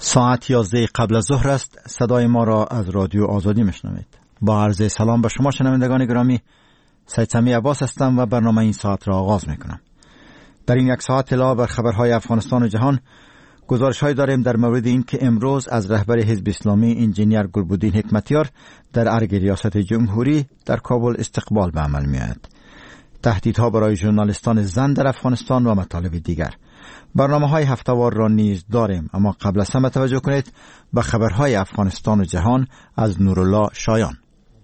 ساعت 11 قبل از ظهر است. صدای ما را از رادیو آزادی میشنوید. با عرض سلام به شما شنوندگان گرامی، سید سمی عباس هستم و برنامه این ساعت را آغاز میکنم. در این یک ساعت علاوه بر خبرهای افغانستان و جهان، گزارش‌هایی داریم در مورد این که امروز از رهبر حزب اسلامی انجینیر گلبدین حکمتیار در ارگ ریاست جمهوری در کابل استقبال به عمل می‌آید. تهدیدها برای ژورنالیستان زن در افغانستان و مطالب دیگر. برنامه‌های هفته‌وار را نیز داریم، اما قبل از همه توجه کنید به خبرهای افغانستان و جهان از نورالله شایان.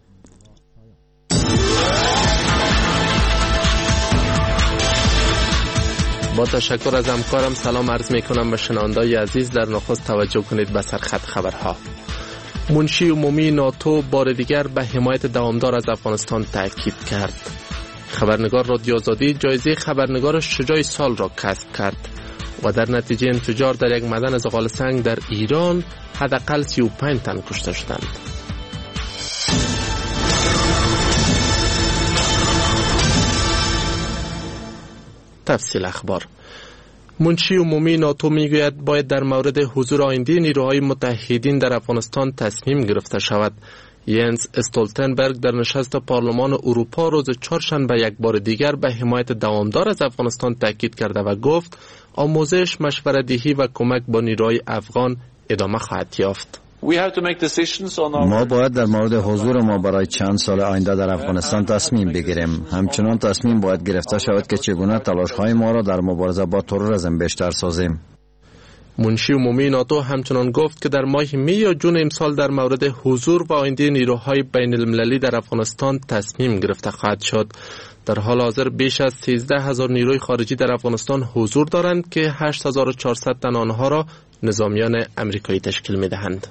با تشکر از همکارم سلام عرض می کنم به شنوندگان عزیز. در نخست توجه کنید به سرخط خبرها. منشی عمومی ناتو بار دیگر به حمایت دوامدار از افغانستان تاکید کرد. خبرنگار رادیو آزادی جایزه خبرنگار شجاع سال را کسب کرد و در نتیجه انفجار در یک معدن زغال سنگ در ایران حداقل 35 تن کشته شدند. تفصیل اخبار. منشی عمومی ناتو میگوید باید در مورد حضور آینده نیروهای متحدین در افغانستان تصمیم گرفته شود. ینس استولتنبرگ در نشست پارلمان اروپا روز چهارشنبه یک بار دیگر به حمایت دوامدار از افغانستان تاکید کرده و گفت آموزش، مشوره‌دهی و کمک با نیروهای افغان ادامه خواهد یافت. ما باید در مورد حضور ما برای چند سال آینده در افغانستان تصمیم بگیریم. همچنان تصمیم باید گرفته شود که چگونه تلاش‌های ما را در مبارزه با تروریسم بیشتر سازیم. منشی عمومی ناتو همچنان گفت که در ماه می یا جون امسال در مورد حضور و آینده نیروهای بین المللی در افغانستان تصمیم گرفته خواهد شد. در حال حاضر بیش از 13,000 نیروی خارجی در افغانستان حضور دارند که 8,400 تن آنها را نظامیان امریکایی تشکیل می دهند.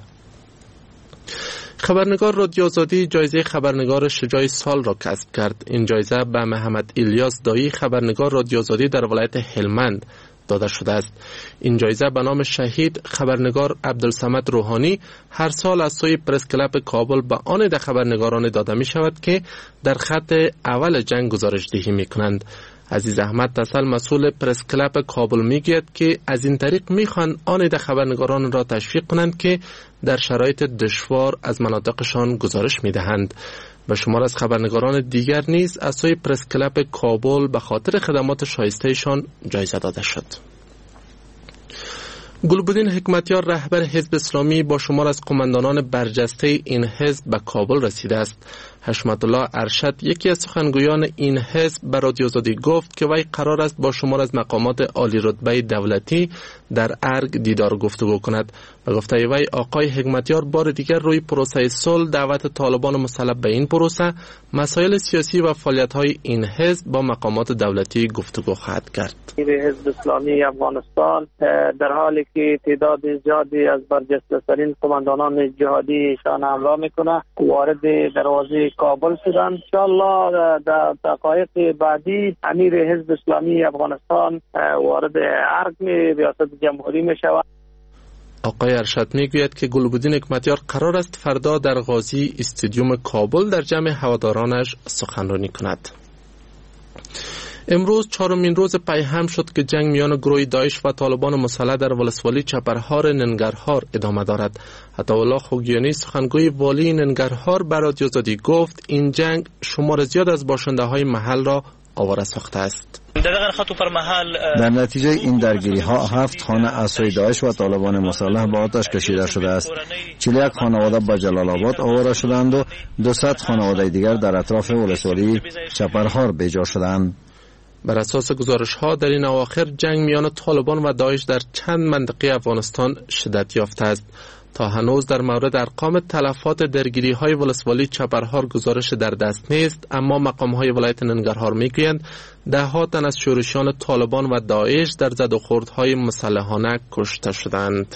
خبرنگار رادیو آزادی جایزه خبرنگار شجاع سال را کسب کرد. این جایزه به محمد الیاس دایی خبرنگار رادیو آزادی در ولایت هلمند داده شده است. این جایزه به نام شهید خبرنگار عبدالصمد روحانی هر سال از سوی پرس کلاب کابل به آن ده خبرنگاران داده می شود که در خط اول جنگ گزارش دهی می کنند. عزیز احمد تسل مسئول پرس کلاب کابل می گوید که از این طریق می خوان آن ده خبرنگاران را تشویق کنند که در شرایط دشوار از مناطقشان گزارش می دهند. به شمار از خبرنگاران دیگر نیز از سوی پرس کلاب کابل به خاطر خدمات شایسته‌شان جایزه داده شد. گلبدین حکمتیار رهبر حزب اسلامی با شمار از قماندانان برجسته این حزب به کابل رسیده است. حشمت الله ارشد یکی از سخنگویان این حزب به رادیو آزادی گفت که وی قرار است با شمار از مقامات عالی رتبه دولتی در ارگ دیدار گفتگو کند. و گفته وی آقای حکمتیار بار دیگر روی پروسه صلح، دعوت طالبان مسلح به این پروسه، مسائل سیاسی و فعالیت‌های این حزب با مقامات دولتی گفتگو خواهد کرد. حزب اسلامی افغانستان در حالی که تعداد زیادی از برجسته‌ترین قماندانان جهادی شان همراه میکنه وارد دروازه کابل شدند. انشاءالله در دقایق بعدی امیر حزب اسلامی افغانستان وارد ارگ ریاست جمهوری می شود. آقای ارشد میگوید که گلبدین حکمتیار قرار است فردا در غازی استادیوم کابل در جمع هوادارانش سخنرانی کند. امروز چهارمین روز پیهم شد که جنگ میان گروه داعش و طالبان مسلح در ولسوالی چپرهار ننگرهار ادامه دارد. عطاالله خوگیانی سخنگوی والی ننگرهار به رادیو آزادی گفت این جنگ شمار زیاد از باشنده های محل را آواره ساخته است. در نتیجه این درگیری ها 7 خانه اسای داعش و طالبان مسلح به آتش کشیده شده است. 41 خانواده به جلال آباد آواره شدند و 200 خانواده دیگر در اطراف ولسوالی چپرهار بیجا شدند. بر اساس گزارش ها در این اواخر جنگ میان طالبان و داعش در چند منطقه افغانستان شدت یافته است. تا هنوز در مورد ارقام تلفات درگیری های ولسوالی چپرهار گزارش در دست نیست، اما مقام های ولایت ننگرهار میگویند ده ها تن از شورشیان طالبان و داعش در زد و خوردهای مسلحانه کشته شدند.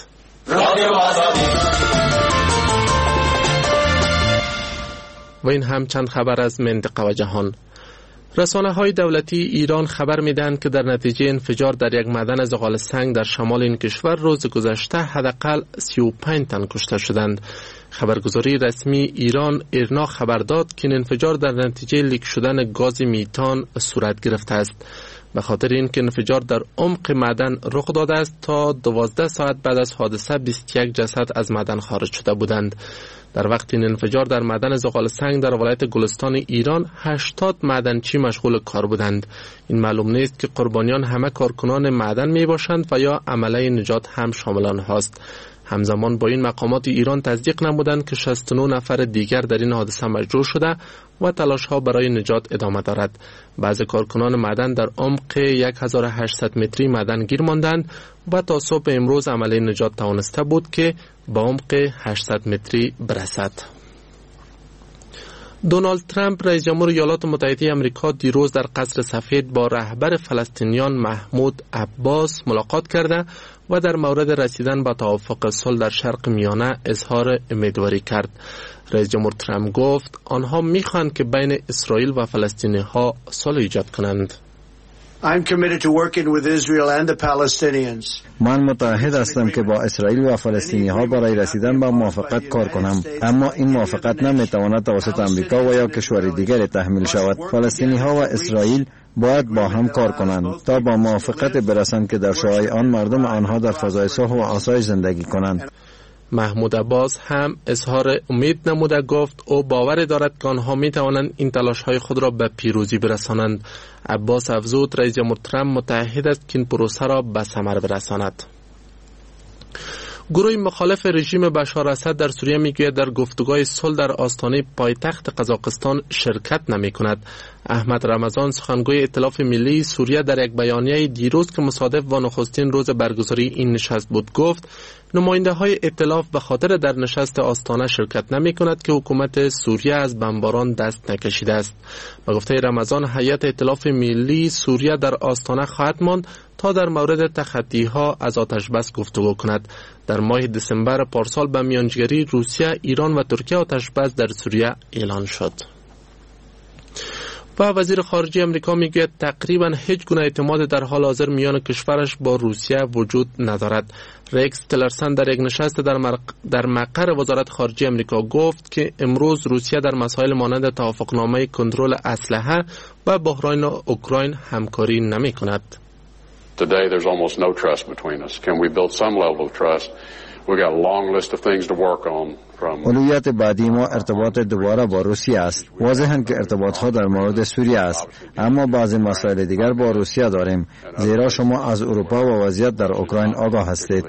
و این هم چند خبر از منطقه و جهان. رسانه‌های دولتی ایران خبر می‌دهند که در نتیجه انفجار در یک معدن زغال سنگ در شمال این کشور روز گذشته حداقل 35 تن کشته شدند. خبرگزاری رسمی ایران ایرنا خبر داد که این انفجار در نتیجه لیک شدن گاز میتان صورت گرفته است. به خاطر اینکه انفجار در عمق معدن رخ داده است تا 12 ساعت بعد از حادثه 21 جسد از معدن خارج شده بودند. در وقت این انفجار در معدن زغال سنگ در ولایت گلستان ایران 80 معدنچی مشغول کار بودند. این معلوم نیست که قربانیان همه کارکنان معدن می باشند و یا عمله نجات هم شامل آنهاست. همزمان با این مقامات ایران تصدیق نمودند که 69 نفر دیگر در این حادثه مجروح شده و تلاش ها برای نجات ادامه دارد. بعضی کارکنان معدن در عمق 1800 متری معدن گیر ماندند و تا صبح امروز عمله نجات توانسته بود که با عمق 800 متری برسد. دونالد ترامپ رئیس جمهور ایالات متحده آمریکا دیروز در قصر سفید با رهبر فلسطینیان محمود عباس ملاقات کرده و در مورد رسیدن به توافق صلح در شرق میانه اظهار امیدواری کرد. رئیس جمهور ترامپ گفت آنها میخواهند که بین اسرائیل و فلسطینی ها صلح ایجاد کنند. من متعهد هستم که با اسرائیل و فلسطینی ها برای رسیدن به موافقت کار کنم، اما این موافقت نمیتواند توسط امریکا و یا کشور دیگری تحمیل شود. فلسطینی ها و اسرائیل باید با هم کار کنند تا با موافقت برسند که در شورای آن مردم آنها در فضای صلح و آسایش زندگی کنند. محمود عباس هم اظهار امید نموده گفت او باور دارد که آنها می توانند این تلاش‌های خود را به پیروزی برسانند. عباس افزود رئیس جمهور ترامپ متعهد است که این پروسه را به ثمر برساند. گروه مخالف رژیم بشار اسد در سوریه میگوید در گفتگوهای صلح در آستانه پایتخت قزاقستان شرکت نمی‌کند. احمد رمضان سخنگوی ائتلاف ملی سوریه در یک بیانیه دیروز که مصادف با نخستین روز برگزاری این نشست بود گفت نماینده‌های ائتلاف به خاطر در نشست آستانه شرکت نمی‌کند که حکومت سوریه از بمباران دست نکشیده است. به گفته رمضان هیئت ائتلاف ملی سوریه در آستانه خواهد ماند تا در مورد تخطی‌ها از آتش بس گفتگو کند. در ماه دسامبر پارسال به میانجیگری روسیه، ایران و ترکیه آتش بس در سوریه اعلان شد. و وزیر خارجه امریکا میگوید تقریبا هیچ گونه اعتماد در حال حاضر میان کشورش با روسیه وجود ندارد. ریکس تلرسن در یک نشست در مقر وزارت خارجه امریکا گفت که امروز روسیه در مسائل مانند توافقنامه کنترل اسلحه و بحران اوکراین همکاری نمی کند. Today there's almost no trust between us. Can we build some level of trust? We've got a long list of things to work on. اولویت بعدی ما ارتباط دوباره با روسیه است. واضحاً که ارتباط ها در مورد سوریه است، اما بعضی مسائل دیگر با روسیه داریم، زیرا شما از اروپا و وضعیت در اوکراین آگاه هستید.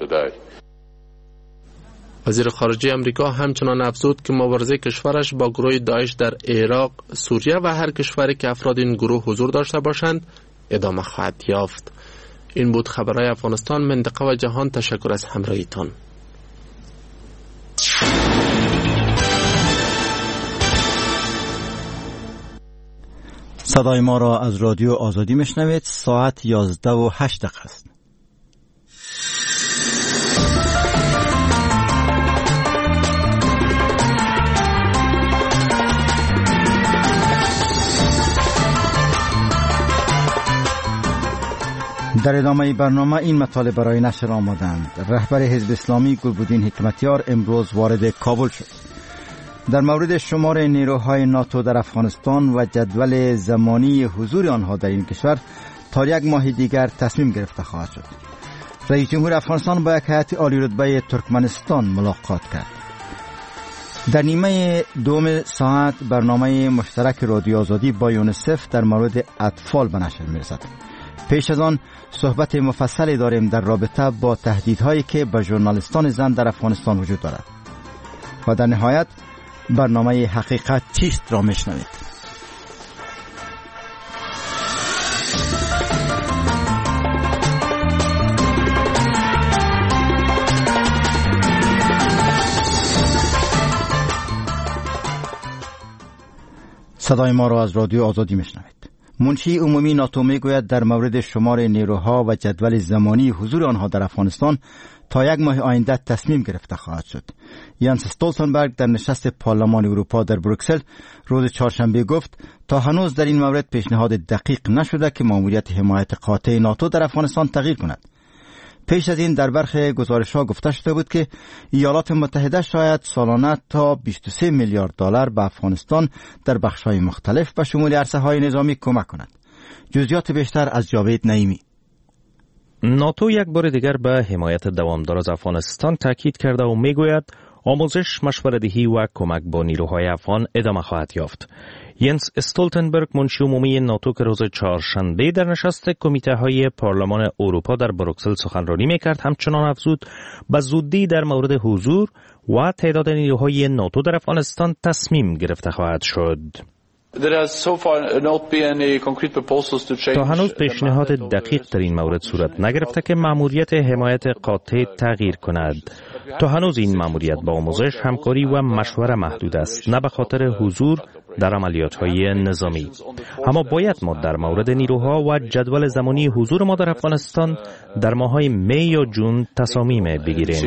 وزیر خارجه امریکا همچنان افزود که مبارزه کشورش با گروه داعش در عراق، سوریه و هر کشوری که افراد این گروه حضور داشته باشند ادامه خواهد یافت. این بود خبرهای افغانستان، منطقه و جهان. تشکر از همراهیتان. صدای ما را از رادیو آزادی میشنوید. ساعت 11:08 است. در ادامه برنامه این مطالب برای نشر آمدند. رهبر حزب اسلامی گلبدین حکمتیار امروز وارد کابل شد. در مورد شمار نیروهای ناتو در افغانستان و جدول زمانی حضور آنها در این کشور تا یک ماه دیگر تصمیم گرفته خواهد شد. رئیس جمهور افغانستان با یک هیئت عالی رتبه ترکمنستان ملاقات کرد. در نیمه دوم ساعت برنامه مشترک رادیو آزادی با یونیسف در مورد اطفال به نشر می‌رسد. پیش از آن صحبت مفصلی داریم در رابطه با تهدیدهایی که به ژورنالیستان زن در افغانستان وجود دارد. و در نهایت برنامه حقیقت چیست را میشنوید. صدای ما را از رادیو آزادی میشنوید. منشی عمومی ناتو میگوید در مورد شمار نیروها و جدول زمانی حضور آنها در افغانستان تا یک ماه آینده تصمیم گرفته خواهد شد. یانس استولتنبرگ در نشست پارلمان اروپا در بروکسل روز چهارشنبه گفت تا هنوز در این مورد پیشنهاد دقیق نشده که ماموریت حمایت قاطع ناتو در افغانستان تغییر کند. پیش از این در برخی گزارش‌ها گفته شده بود که ایالات متحده شاید سالانه تا 23 میلیارد دلار به افغانستان در بخش‌های مختلف به شمول عرصه‌های نظامی کمک کند. جزئیات بیشتر از جاوید نعیمی. ناتو یک بار دیگر به حمایت دوامدار از افغانستان تاکید کرده و میگوید آموزش، مشوره‌دهی و کمک با نیروهای افغان ادامه خواهد یافت. ینس استولتنبرگ، منشی عمومی ناتو، که روز چهارشنبه در نشست کمیته های پارلمان اروپا در بروکسل سخنرانی میکرد، همچنان افزود به زودی در مورد حضور و تعداد نیروهای ناتو در افغانستان تصمیم گرفته خواهد شد. تا هنوز پیشنهاد دقیق در این مورد صورت نگرفته که مأموریت حمایت قاطع تغییر کند. تا هنوز این مأموریت با آموزش، همکاری و مشوره محدود است، نه به خاطر حضور در عملیات‌های نظامی. اما باید ما در مورد نیروها و جدول زمانی حضور ما در افغانستان در ماه‌های می یا جون تصامیم بگیریم.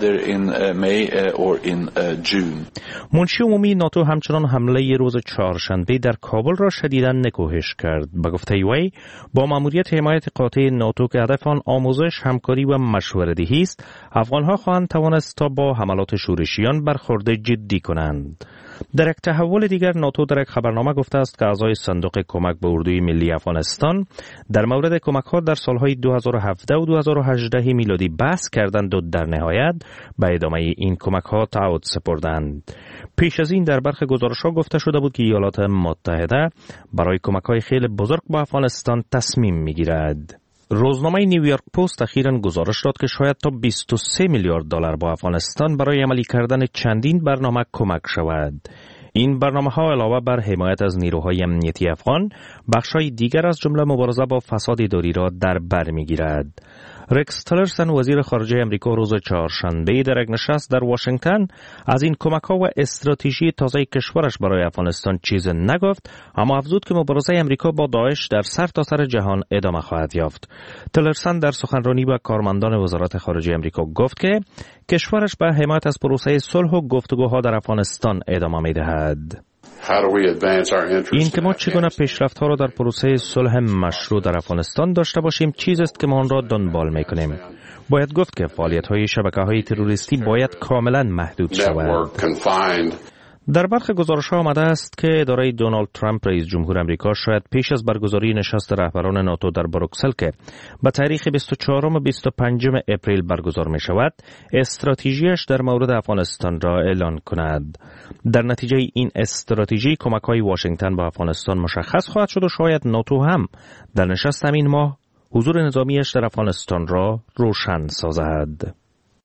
منشی عمومی ناتو همچنان حمله روز چهارشنبه در کابل را شدیداً نکوهش کرد. به گفته وی، با مأموریت حمایت قاطع ناتو که هدف آن آموزش، همکاری و مشوره‌دهی است، افغان‌ها خواهند توانست تا با حملات شورشیان برخورد جدی کنند. در یک تحول دیگر، ناتو در یک خبرنامه گفته است که اعضای صندوق کمک به اردوی ملی افغانستان در مورد کمک‌ها در سالهای 2017 و 2018 میلادی بحث کردند و در نهایت به ادامه این کمک‌ها تعهد سپردند. پیش از این در برخی گزارش‌ها گفته شده بود که ایالات متحده برای کمک‌های خیلی بزرگ به افغانستان تصمیم می‌گیرد. روزنامه نیویورک پست اخیراً گزارش داد که شاید تا 23 میلیارد دلار با افغانستان برای عملی کردن چندین برنامه کمک شود. این برنامه‌ها علاوه بر حمایت از نیروهای امنیتی افغان، بخش‌های دیگر از جمله مبارزه با فساد اداری را در بر می‌گیرد. رکس تلرسن، وزیر خارجه امریکا، روز چهارشنبه در یک نشست در واشنگتن از این کمک‌ها و استراتژی تازه کشورش برای افغانستان چیز نگفت، اما افزود که مبارزه امریکا با داعش در سرتاسر جهان ادامه خواهد یافت. تلرسن در سخنرانی با کارمندان وزارت خارجه امریکا گفت که کشورش به حمایت از پروسه صلح و گفتگوها در افغانستان ادامه می‌دهد. این که ما چگونه پیشرفت‌ها را در پروسه صلح مشروع در افغانستان داشته باشیم چیزی است که ما آن را دنبال می‌کنیم. باید گفت که فعالیت‌های شبکه‌های تروریستی باید کاملاً محدود شود. در برخی گزارش‌ها آمده است که اداره دونالد ترامپ، رئیس جمهور امریکا، شاید پیش از برگزاری نشست رهبران ناتو در بروکسل که به تاریخ 24 و 25 اپریل برگزار می شود، استراتژیش در مورد افغانستان را اعلان کند. در نتیجه این استراتژی کمک‌های واشنگتن به افغانستان مشخص خواهد شد و شاید ناتو هم در نشست همین ماه حضور نظامیش در افغانستان را روشن سازد.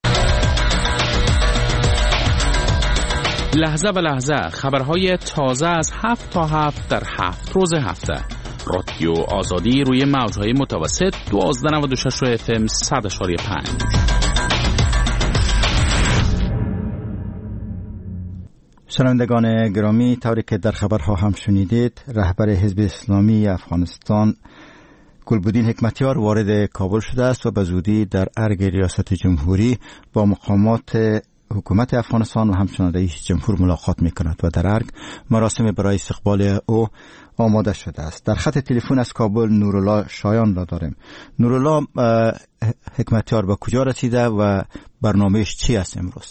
لحظه به لحظه خبرهای تازه از 7 تا 7 در 7 روز هفته. رادیو آزادی روی موجهای متوسط 1296 و FM 100.5. شنوندگان گرامی، طوری که در خبرها هم شنیدید، رهبر حزب اسلامی افغانستان گلبدین حکمتیار وارد کابل شده است و به زودی در ارگ ریاست جمهوری با مقامات حکومت افغانستان و همچنان رئیس جمهور ملاقات می‌کند و در ارگ مراسم برای استقبال او آماده شده است. در خط تلفن از کابل نورالله شایان را داریم. نورالله، حکمتیار به کجا رسیده و برنامهش چی است امروز؟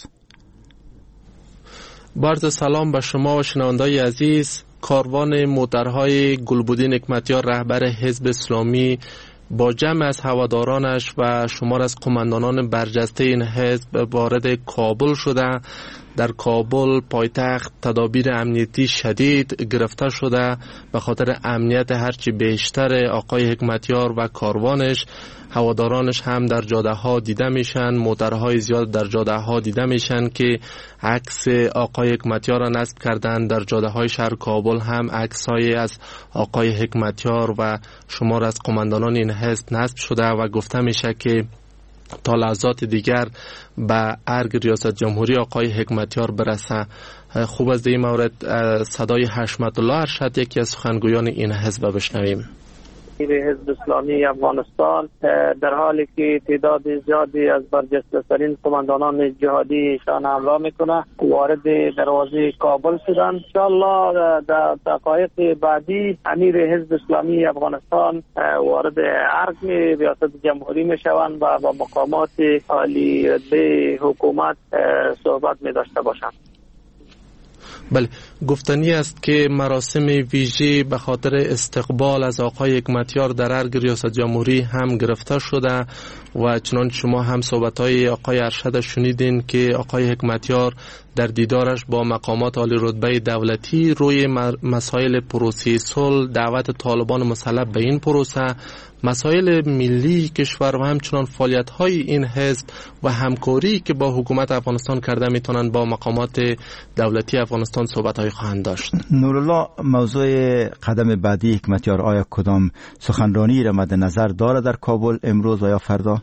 عرض سلام به شما و شنوندگان عزیز. کاروان موترهای گلبدین حکمتیار رهبر حزب اسلامی با جمع از هوادارانش و شمار از قماندانان برجسته این حزب وارد کابل شده. در کابل پایتخت تدابیر امنیتی شدید گرفته شده به خاطر امنیت هرچی بیشتر آقای حکمتیار و کاروانش. هوادارانش هم در جاده ها دیده میشن، موترهای زیاد در جاده ها دیده میشن که عکس آقای حکمتیار را نصب کردن. در جاده های شهر کابل هم عکس‌های از آقای حکمتیار و شمار از قماندانان این حزب نصب شده و گفته میشه که تا لحظات دیگر به ارگ ریاست جمهوری آقای حکمتیار برسه. خوب از این مورد صدای حشمت الله ارشد، یکی از سخنگویان این حزب، بشنویم. حزب اسلامی افغانستان در حالی که تعداد زیادی از برجسته‌ترین قماندانان جهادی ایشان حمله میکنه وارد دروازه کابل شدند. انشاءالله در دقایق بعدی امیر حزب اسلامی افغانستان وارد ارگ ریاست جمهوری میشوند و با مقامات عالی رتبه حکومت صحبت می داشته باشند. بله، گفتنی است که مراسم ویژه به خاطر استقبال از آقای حکمتیار در ارگ ریاست جمهوری هم گرفته شده و چنانچه شما هم صحبت‌های آقای ارشد شنیدین که آقای حکمتیار در دیدارش با مقامات عالی رتبه دولتی روی مسائل پروسه صلح، دعوت طالبان مسلح به این پروسه، مسائل ملی کشور و همچنان فعالیت‌های این حزب و همکاری که با حکومت افغانستان کرده میتونن با مقامات دولتی افغانستان صحبت‌های خواهند داشت. نورالله، موضوع قدم بعدی حکمتیار آیا کدام سخنرانی را مد نظر داره در کابل امروز و یا فردا؟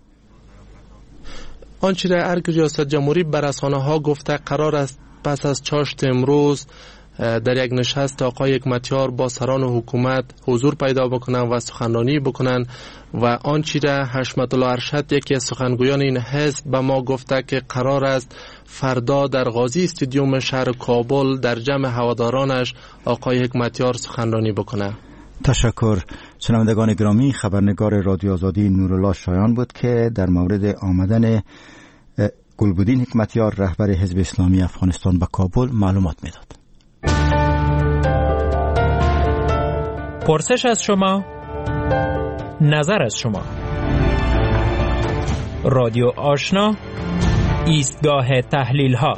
آنچه در ارگ ریاست جمهوری به رسانه‌ها گفته قرار است پس از چاشت امروز در یک نشست آقای حکمتیار با سران حکومت حضور پیدا بکنن و سخنرانی بکنن و آنچه را حشمت الله ارشد یکی از سخنگویان این حزب به ما گفته که قرار است فردا در غازی استادیوم شهر کابل در جمع هوادارانش آقای حکمتیار سخنرانی بکنه. تشکر. شنوندگان گرامی، خبرنگار رادیو آزادی نورالله شایان بود که در مورد آمدن گلبدین حکمتیار رهبر حزب اسلامی افغانستان به کابل معلومات میداد. پرسش از شما، نظر از شما. رادیو آشنا، ایستگاه تحلیل ها.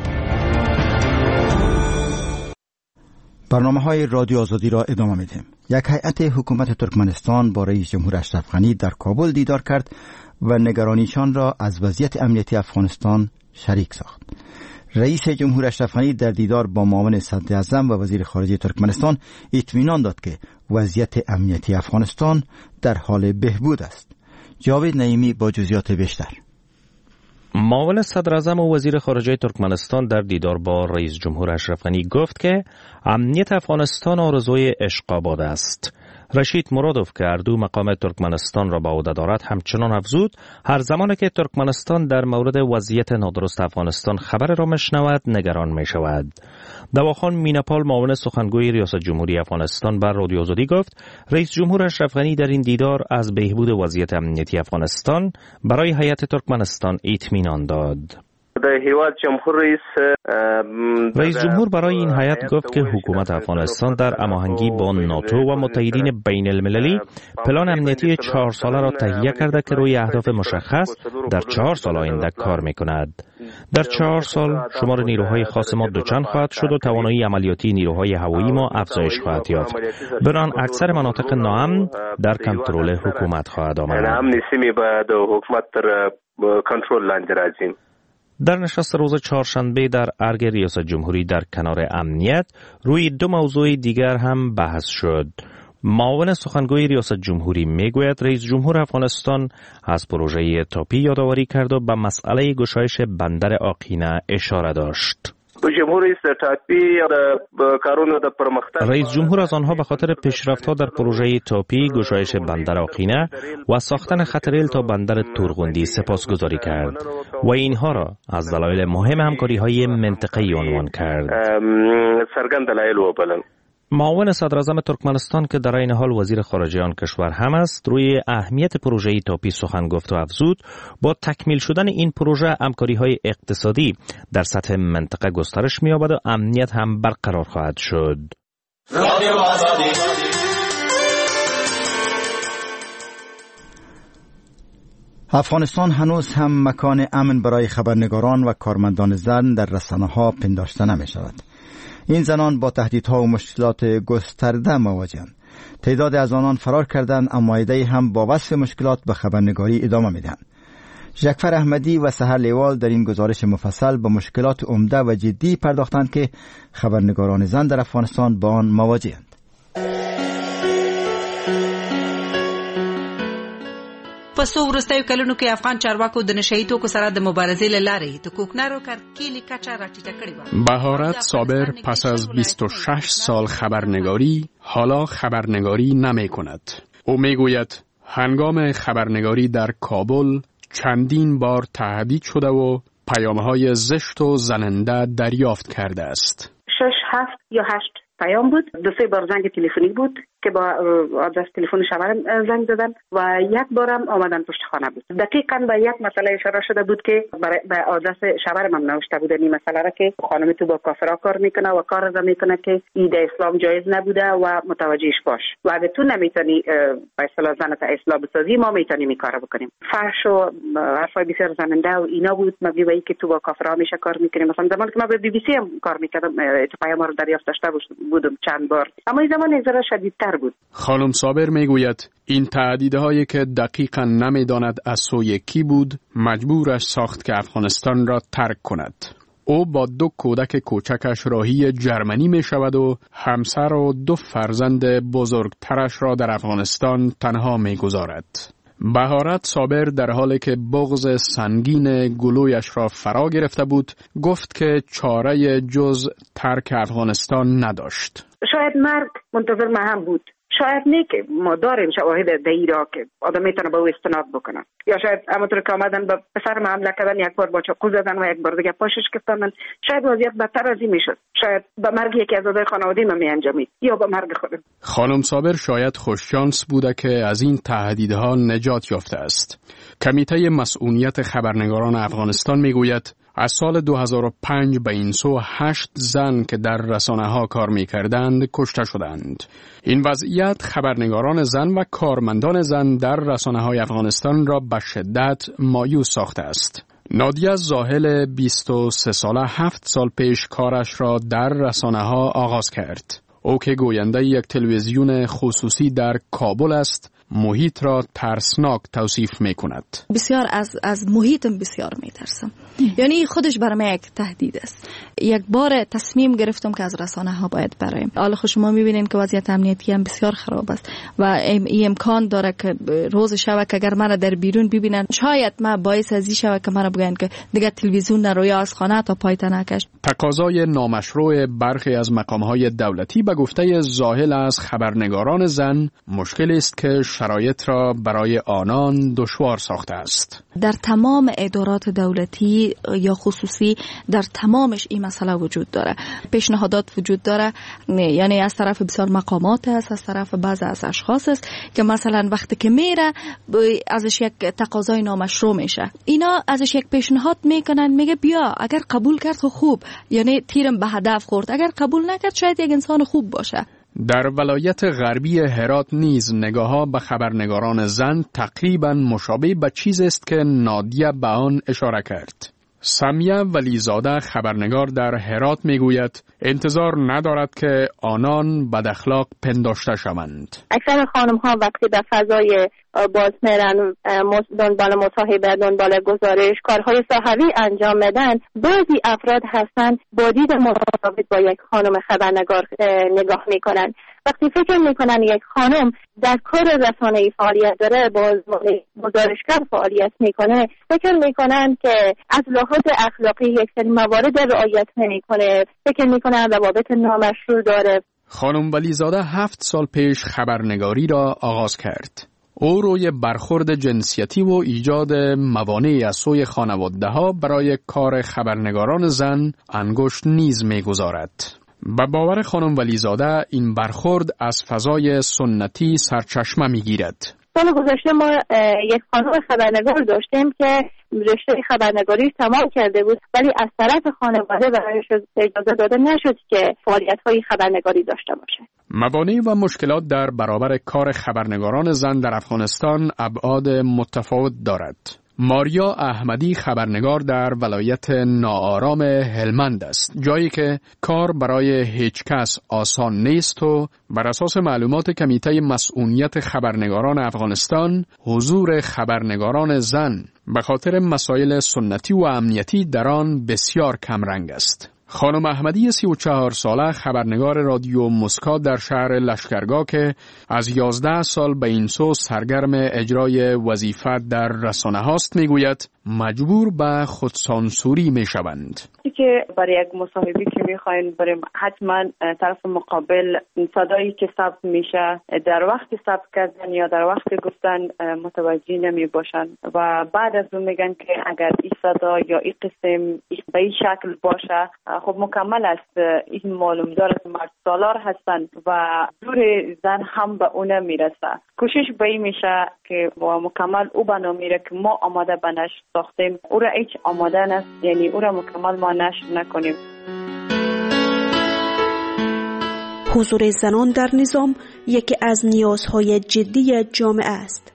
برنامه‌های رادیو آزادی را ادامه میدیم. یک هیئت حکومت ترکمنستان با رئیس جمهور اشرف غنی در کابل دیدار کرد و نگرانیشان را از وضعیت امنیتی افغانستان شریک ساخت. رئیس جمهور اشرف غنی در دیدار با معاون صدر اعظم و وزیر خارجه ترکمنستان اطمینان داد که وضعیت امنیتی افغانستان در حال بهبود است. جاوید نعیمی با جزئیات بیشتر. معاون صدر اعظم و وزیر خارجه ترکمنستان در دیدار با رئیس جمهور اشرف غنی گفت که امنیت افغانستان آرزوی عشق‌آباد است. رشید مرادوف که اردو مقام ترکمنستان را به عهده دارد همچنان افزود هر زمان که ترکمنستان در مورد وضعیت نادرست افغانستان خبر را میشنود نگران می شود. دواخان میناپال معاون سخنگوی ریاست جمهوری افغانستان بر رادیو آزادی گفت رئیس جمهور اشرف غنی در این دیدار از بهبود وضعیت امنیتی افغانستان برای هیئت ترکمنستان اطمینان داد. رئیس جمهور برای این هیئت گفت که حکومت افغانستان در هماهنگی با ناتو و متحدین بین المللی پلان امنیتی 4 ساله را تهیه کرده که روی اهداف مشخص در 4 سال آینده کار می‌کند. در 4 سال شمار نیروهای خاص ما دوچند خواهد شد و توانایی عملیاتی نیروهای هوایی ما افزایش خواهد یافت. بران اکثر مناطق ناامن در کنترل حکومت خواهد آمد. در نشست روز چهارشنبه در ارگ ریاست جمهوری در کنار امنیت روی 2 موضوع دیگر هم بحث شد. معاون سخنگوی ریاست جمهوری میگوید رئیس جمهور افغانستان از پروژه تاپی یادآوری کرد و به مسئله گشایش بندر آقینه اشاره داشت. رئیس جمهور از آنها به خاطر پیشرفت‌ها در پروژه تاپی، گشایش بندر آقینه و ساختن خط ریل تا بندر تورغوندی سپاسگزاری کرد و اینها را از دلایل مهم همکاری‌های منطقه‌ای عنوان کرد. معاون صدر اعظم ترکمنستان که در این حال وزیر خارجه آن کشور هم است روی اهمیت پروژه تاپی سخن گفت و افزود با تکمیل شدن این پروژه همکاری‌های اقتصادی در سطح منطقه گسترش می‌یابد و امنیت هم برقرار خواهد شد. افغانستان هنوز هم مکان امن برای خبرنگاران و کارمندان زن در رسانه‌ها پنداشته نمی‌شود. این زنان با تهدیدها و مشکلات گسترده مواجه‌اند. تعداد از آنان فرار کردند اما عده‌ای هم با وصف مشکلات به خبرنگاری ادامه می‌دهند. ژکفر احمدی و سحر لیوال در این گزارش مفصل به مشکلات عمده و جدی پرداختند که خبرنگاران زن در افغانستان با آن مواجه‌اند. په څو وروستیو کلونو کې افغان چارواکو د نشهیي توکو سره د مبارزې له لارې د کوکنارو کرکیلې کچه راټیټه کړې وه. بهارت صابر پس از 26 سال خبرنگاری حالا خبرنگاری نمی کند. او می گوید هنگام خبرنگاری در کابل چندین بار تهدید شده و پیام‌های زشت و زننده دریافت کرده است. 6 7 یا 8 پیام بود. 2-3 بار زنگ تلفنی بود که با آدرس تلفن شوهرم زنگ زدن و یک بارم آمدن پشت خانه بود. دقیقاً به یک مسئله اشاره شده بود که به آدرس شوهرم هم نوشته بود این مسئله را که خانم تو با کافرها کار میکنه و کار را میکنه که این در اسلام جایز نبوده و متوجهش باش و اگه تو نمیتونی به اصطلاح زنت اصلاح بسازی ما میتونیم این کارو بکنیم. فحش و حرفای بسیار زننده و اینا بود مبنی بر اینکه تو با کافرها میشه کار میکنیم. مثلا زمانی که ما به BBC هم کار میکردم پیام رو دریافت داشته بودم چند بار، اما این زمان ذره شدیدتر بود. خانم صابر میگوید این تهدیدهایی که دقیقاً نمیداند از سوی کی بود مجبورش ساخت که افغانستان را ترک کند. او با 2 کودک کوچکش راهی جرمنی می شود و همسر و 2 فرزند بزرگترش را در افغانستان تنها می گذارد. بهارت صابر در حالی که بغض سنگین گلویش را فرا گرفته بود گفت که چاره جز ترک افغانستان نداشت. شاید مرگ منتظر ما هم بود. شاید نه که ما داریم شواهد در را که آدم میتونه به او استناد بکنه، یا شاید همونطور که آمدن به پسر ما حمله کردن یک بار با چاقو زدن و یک بار دیگه پاشش گرفتن، شاید وضعیت بدتر از این میشد. شاید به مرگ یکی از اعضای خانواده ما میانجامید یا به مرگ خودم. خانم صابر شاید خوششانس بوده که از این تهدیدها نجات یافته است. کمیته مسئولیت خبرنگاران افغانستان میگوید از سال 2005 به این سو 8 زن که در رسانه‌ها کار می‌کردند کشته شدند. این وضعیت خبرنگاران زن و کارمندان زن در رسانه‌های افغانستان را به شدت مایوس ساخته است. نادیه زاهل 23 ساله 7 سال پیش کارش را در رسانه‌ها آغاز کرد. او که گوینده یک تلویزیون خصوصی در کابل است، محیط را ترسناک توصیف می کند. بسیار از محیطم بسیار می ترسم. یعنی خودش برای من یک تهدید است. یک بار تصمیم گرفتم که از رسانه ها باید برایم. حالا خود شما می بینید که وضعیت امنیتی هم بسیار خراب است و این امکان داره که روز شب که اگر من در بیرون ببینن شاید ما باعث از این شود که من بگن که دیگه تلویزیون نروی از خانه تا پای تنکش. تقاضای نامشروع برخی از مقام‌های دولتی به گفته زاهل از خبرنگاران زن مشکل است که شرایط را برای آنان دشوار ساخته است. در تمام ادارات دولتی یا خصوصی در تمامش این مسئله وجود داره. پیشنهادات وجود داره، یعنی از طرف بسیار مقامات است، از طرف بعضی از اشخاص است که مثلا وقتی که میره ازش یک تقاضای نامشروع میشه، اینا ازش یک پیشنهاد میکنن، میگه بیا اگر قبول کرد خوب، یعنی تیرم به هدف خورد، اگر قبول نکرد شاید یک انسان خوب باشه. در ولایت غربی هرات نیز نگاه‌ها به خبرنگاران زن تقریباً مشابه به چیزی است که نادیه به آن اشاره کرد. سمیه ولیزاده خبرنگار در هرات میگوید انتظار ندارد که آنان بد اخلاق پنداشته شوند. اکثر خانم ها وقتی به فضای باز میرن دنبال مصاحبه، دنبال گزارش، کارهای صحفی انجام میدن، بعضی افراد هستند با دید متفاوت با یک خانم خبرنگار نگاه میکنن. وقتی فکر میکنن یک خانم در کار رسانه‌ای فعالیت داره، با گزارشگر فعالیت میکنه، فکر میکنن که از لحاظ اخلاقی یک سری موارد رعایت نمیکنه، فکر میکنن روابط نامشروع داره. خانم ولیزاده 7 سال پیش خبرنگاری را آغاز کرد. او روی برخورد جنسیتی و ایجاد موانعی از سوی خانواده‌ها برای کار خبرنگاران زن انگشت نیز می‌گذارد. به باور خانم ولیزاده این برخورد از فضای سنتی سرچشمه می‌گیرد. سال گذشته ما یک خانم خبرنگار داشتیم که رشته خبرنگاری تمام کرده بود، ولی از طرف خانواده برایش اجازه داده نشد که فعالیت‌های خبرنگاری داشته باشه. موانع و مشکلات در برابر کار خبرنگاران زن در افغانستان ابعاد متفاوت دارد. ماریا احمدی خبرنگار در ولایت ناآرام هلمند است، جایی که کار برای هیچ کس آسان نیست و بر اساس معلومات کمیته مسئولیت خبرنگاران افغانستان حضور خبرنگاران زن به خاطر مسائل سنتی و امنیتی در آن بسیار کمرنگ است. خانم احمدی 34 ساله خبرنگار رادیو مسکا در شهر لشکرگاه که از 11 سال به این سو سرگرم اجرای وظیفه در رسانه هاست میگوید مجبور به خودسانسوری می شوند. که برای یک مصاحبه که میخواین بریم حتما طرف مقابل صدایی که ثبت میشه در وقت ثبت کردن یا در وقت گفتن متوجه نمی باشن و بعد از اون میگن که اگر این صدا یا این قسم به این شکل باشه خب مکمل است. این معلوم داره که مرد سالار هستن و دور زن هم به اون میرسه. کوشش به این میشه که مکمل او بنا میره که ما آماده به نشر ساختیم، او را هیچ آماده نیست، یعنی او را مکمل ما نشر نکنیم. حضور زنان در نظام یکی از نیازهای جدی جامعه است.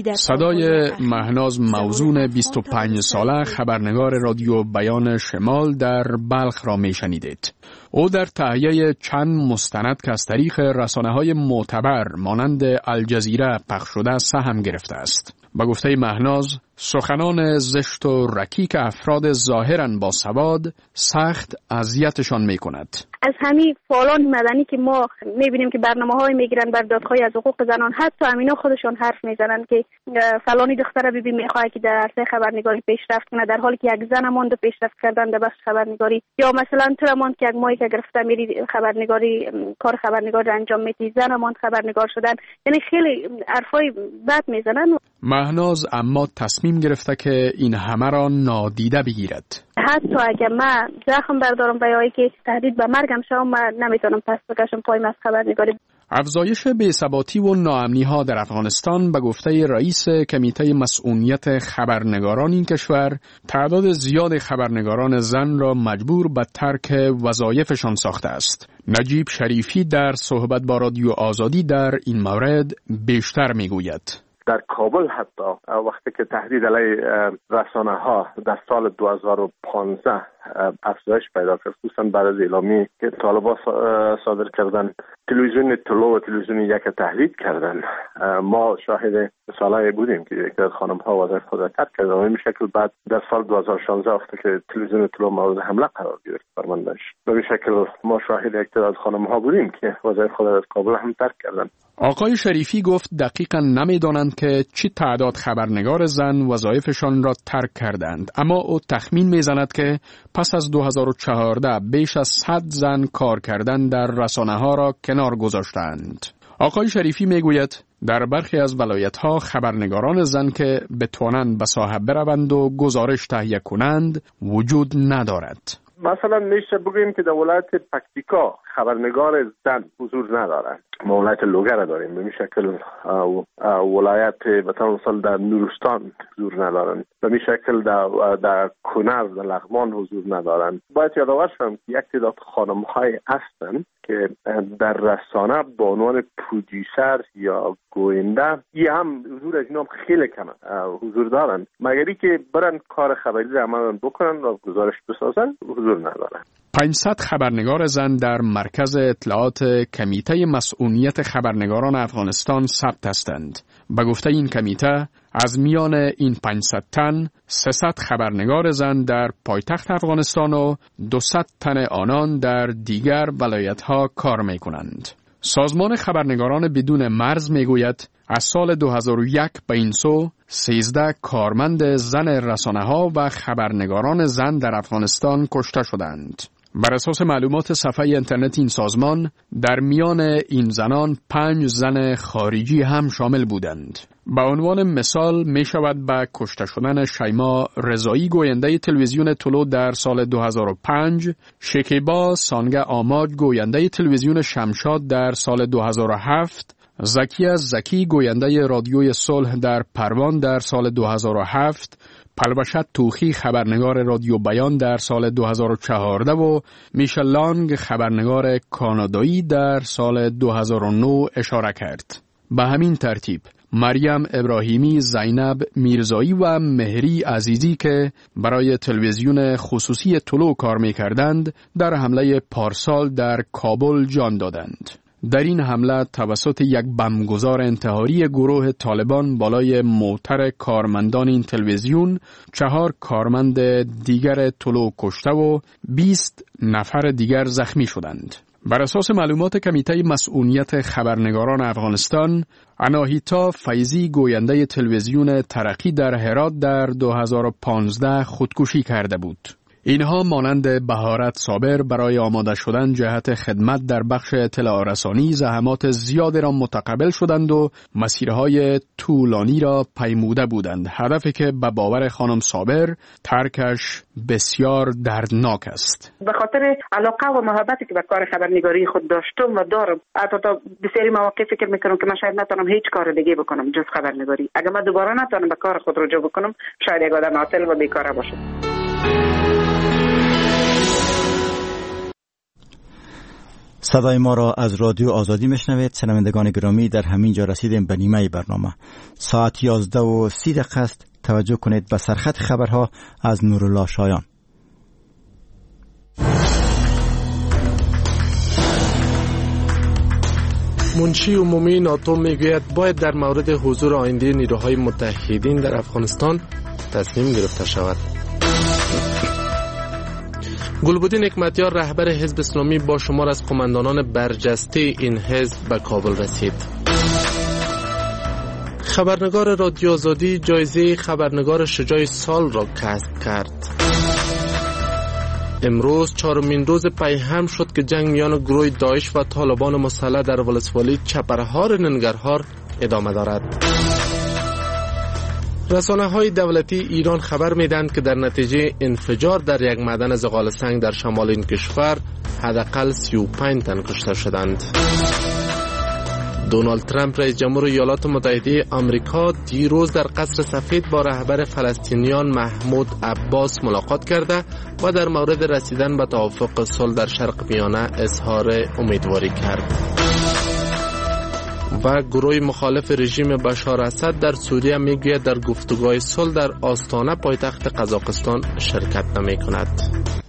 صدای مهناز موزون 25 ساله خبرنگار رادیو بیان شمال در بلخ را می شنیدید. او در تهیه چند مستند که از طریق رسانه‌های معتبر مانند الجزیره پخش شده سهم گرفته است. با گفته مهناز، سخنان زشت و رکیک افراد ظاهراً با سواد سخت اذیتشان می‌کند. از همین فعالان مدنی که ما می‌بینیم که برنامه‌های میگیرن بر دادخواهی از حقوق زنان، حتی همینا خودشون حرف میزنن که فلانی دختر بیبی میخواد که در عرصه خبرنگاری پیشرفت کنه، در حالی که یک زن مونده پیشرفت کردن در بخش خبرنگاری، یا مثلا تو مونده که یک ماهی که گرفته میری خبرنگاری کار خبرنگاری انجام میدی، زن مونده خبرنگار شدن، یعنی خیلی حرفای بد میزنن. مهناز اما تصمیم گرفته که این همه را نادیده بگیرد. حتی اگر من زخم بردارم و یا که تهدید به مرگم شوم، من نمیتونم پس بکشم پایم از خبرنگاری. افزایش بی‌ثباتی و ناامنی‌ها در افغانستان به گفته رئیس کمیته مسئولیت خبرنگاران این کشور، تعداد زیاد خبرنگاران زن را مجبور به ترک وظایفشان ساخته است. نجیب شریفی در صحبت با رادیو آزادی در این مورد بیشتر میگوید. در کابل حتی وقتی که تهدید علیه رسانه ها در سال 2015 افزایش پیدا کرد، خصوصا بعد از اعلامی که طالبان صادر کردن تلویزیون طلوع و تلویزیون یک تهدید کردن، ما شاهد مثالایی بودیم که یک از خانم ها وظایف خود را ترک کردن. و این شکل بعد در سال 2016 وقتی که تلویزیون طلوع مورد حمله قرار گرفت فرماندهش، به این شکل ما شاهد یک تعداد خانم ها بودیم که وظایف خود را از کابل هم ترک کردن. آقای شریفی گفت دقیقاً نمی‌دانند که چی تعداد خبرنگار زن وظایفشان را ترک کردند، اما او تخمین می‌زند که پس از 2014 بیش از 100 زن کار کردن در رسانه‌ها را کنار گذاشتند. آقای شریفی می‌گوید در برخی از ولایت‌ها خبرنگاران زن که بتوانند به ساحه بروند و گزارش تهیه کنند وجود ندارد. مثلا میشه بگیم که در ولایت پکتیکا خبرنگار زن حضور ندارند. ما ولایت لوگر داریم، به این شکل ولایت مثلا در نورستان حضور ندارند، به این شکل در کنر در لغمان حضور ندارند. باید یادآور شوم که یک تعداد خانم‌های هستند که در رسانه به عنوان پرودیوسر یا گوینده یه هم حضور از اینا خیلی کمه حضور دارن، مگری که برن کار خبری رو عملاً بکنن و گزارش بسازن حضور ندارن. 500 خبرنگار زن در مرکز اطلاعات کمیته مسئولیت خبرنگاران افغانستان ثبت هستند. به گفته این کمیته از میان این 500 تن 300 خبرنگار زن در پایتخت افغانستان و 200 تن آنان در دیگر ولایت‌ها کار می‌کنند. سازمان خبرنگاران بدون مرز میگوید از سال 2001 به این سو 13 کارمند زن رسانه‌ها و خبرنگاران زن در افغانستان کشته شدند. بر اساس معلومات صفحه اینترنت این سازمان، در میان این زنان 5 زن خارجی هم شامل بودند. به عنوان مثال می شود به کشته شدن شیما رضایی گوینده تلویزیون طلوع در سال 2005، شکیبا سانگه آماج گوینده تلویزیون شمشاد در سال 2007، زکیه زکی گوینده رادیوی صلح در پروان در سال 2007، پلوشت توخی خبرنگار رادیو بیان در سال 2014 و میشل لانگ خبرنگار کانادایی در سال 2009 اشاره کرد. به همین ترتیب مریم ابراهیمی، زینب میرزایی و مهری عزیزی که برای تلویزیون خصوصی طلوع کار می‌کردند در حمله پارسال در کابل جان دادند. در این حمله توسط یک بمبگذار انتحاری گروه طالبان بالای موتر کارمندان این تلویزیون 4 کارمند دیگر طلوع کشته و 20 نفر دیگر زخمی شدند. بر اساس معلومات کمیته مسئولیت خبرنگاران افغانستان، اناهیتا فیضی گوینده تلویزیون ترقی در هرات در 2015 خودکشی کرده بود. اینها مانند بهارت صابر برای آماده شدن جهت خدمت در بخش اطلاع رسانی زحمات زیادی را متقبل شدند و مسیرهای طولانی را پیموده بودند. هدفی که به باور خانم صابر ترکش بسیار دردناک است. به خاطر علاقه و محبتی که به کار خبرنگاری خود داشتم و دارم، حتی تا بسیاری مواقع فکر میکنم که من شاید نتونم هیچ کار دیگه بکنم جز خبرنگاری. اگر من دوباره نتونم به کار خود رجوع بکنم، شاید یک آدم عاطل و بیکاره باشم. صدای ما را از رادیو آزادی میشنوید. شنوندگان گرامی، در همین جا رسیدیم به نیمه برنامه. ساعت 11:30 است. توجه کنید به سرخط خبرها از نورالله شایان. منشی عمومی ناتو میگوید باید در مورد حضور آینده نیروهای متحدین در افغانستان تصمیم گرفته شود. گلبدین حکمتیار رهبر حزب اسلامی با شمار از قماندانان برجسته این حزب به کابل رسید. خبرنگار رادیو آزادی جایزه خبرنگار شجاع سال را کسب کرد. امروز 4مین روز پیهم شد که جنگ میان گروه داعش و طالبان مسلح در ولسوالی چپرهار ننگرهار ادامه دارد. رسانه‌های دولتی ایران خبر می‌دهند که در نتیجه انفجار در یک معدن زغال سنگ در شمال این کشور حداقل 35 تن کشته شدند. دونالد ترامپ رئیس جمهور ایالات متحده آمریکا دیروز در قصر سفید با رهبر فلسطینیان محمود عباس ملاقات کرده و در مورد رسیدن به توافق صلح در شرق میانه اظهار امیدواری کرد. و گروه مخالف رژیم بشار اسد در سوریه میگوید در گفتگوهای صلح در آستانه پایتخت قزاقستان شرکت نمی‌کند.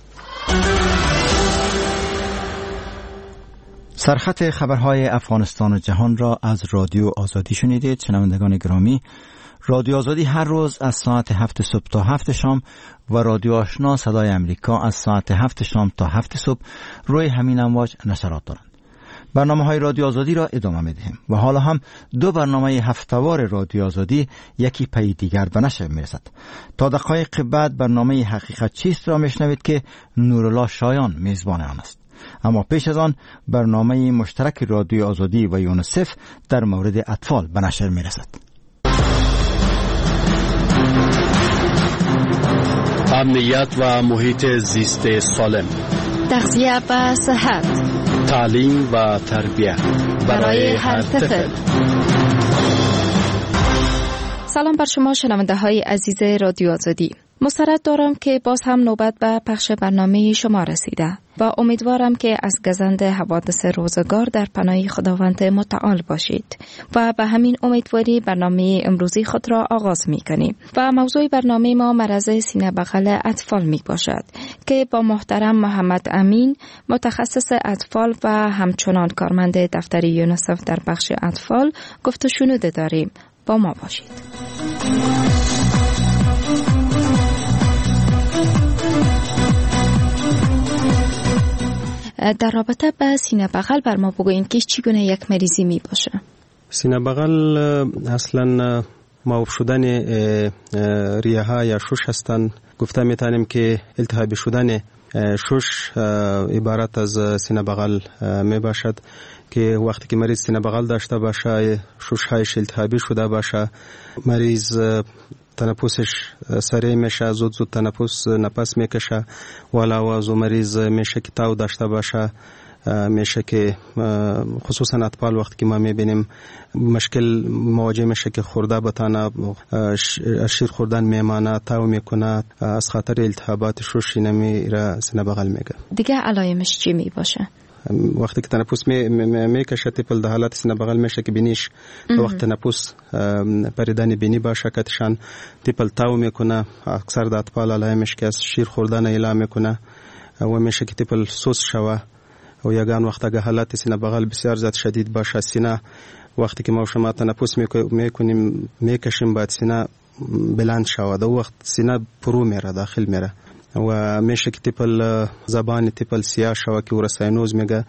سرخط خبرهای افغانستان و جهان را از رادیو آزادی شنیدید. شنوندگان گرامی، رادیو آزادی هر روز از ساعت 7 صبح تا 7 شام و رادیو آشنا صدای امریکا از ساعت 7 شام تا 7 صبح روی همین امواج نشرات دارند. برنامه‌های رادیو آزادی را ادامه می‌دهیم و حالا هم 2 برنامه هفته‌وار رادیو آزادی یکی پی دیگر به نشر می‌رسد. تا دقایق بعد برنامه حقیقت چیست را می‌شنوید که نورالله شایان میزبان آن است. اما پیش از آن برنامه مشترک رادیو آزادی و یونیسف در مورد اطفال به نشر می‌رسد. امنیت و محیط زیست سالم، تغذیه و صحت، تعلیم و تربیت برای هر طفل. سلام بر شما شنونده های عزیز رادیو آزادی. مسرت دارم که باز هم نوبت به پخش برنامه شما رسیده و امیدوارم که از گزند حوادث روزگار در پناه خداوند متعال باشید و به همین امیدواری برنامه امروزی خود را آغاز می کنیم و موضوع برنامه ما مرض سینه بغل اطفال می باشد که با محترم محمد امین متخصص اطفال و همچنان کارمند دفتر یونیسف در بخش اطفال گفت و شنود داریم. با ما باشید. در رابطه با سینه بغل بر ما بگوین که چگونه یک مریضی می باشه؟ سینه بغل اصلا معروف شدن ریه ها یا شش هستند. گفته میتونیم که التهابی شدن شش عبارت از سینه بغل می باشد که وقتی که مریض سینه بغل داشته باشه، شش هایش التهابی شده باشه، مریض تنفسش سریع میشه، زود نفس میکشه و علاوه از مریض میشه که تاو داشته باشه، میشه که خصوصا اطفال وقتی که ما میبینیم مشکل مواجه میشه که خورده بتانه، شیر خوردن میمانه، تاو میکنه، از خاطر التهابات شش نمیره سینه بغل میگه. دیگه علائمش چی می باشه؟ وقتی که تنفس میکشه تیپل در حالت سینه بغل میشه که بینیش وقت تنفس پریدن بینی باشه کتشان تیپل تاو میکنه. اکثر در اطفال علائمش که از شیر خوردن اعلام میکنه و میشه که تیپل سوس شوه و یگان وقت اگه حالت سینه بغل بسیار زیاد شدید باشه، سینه وقتی که ما شما تنفس میکنیم میکشیم باید سینه بلند شوه، در وقت سینه پرو میره، داخل میره و میشه که تیپل زبان تیپل سیاه شوه که ورساینوز میگه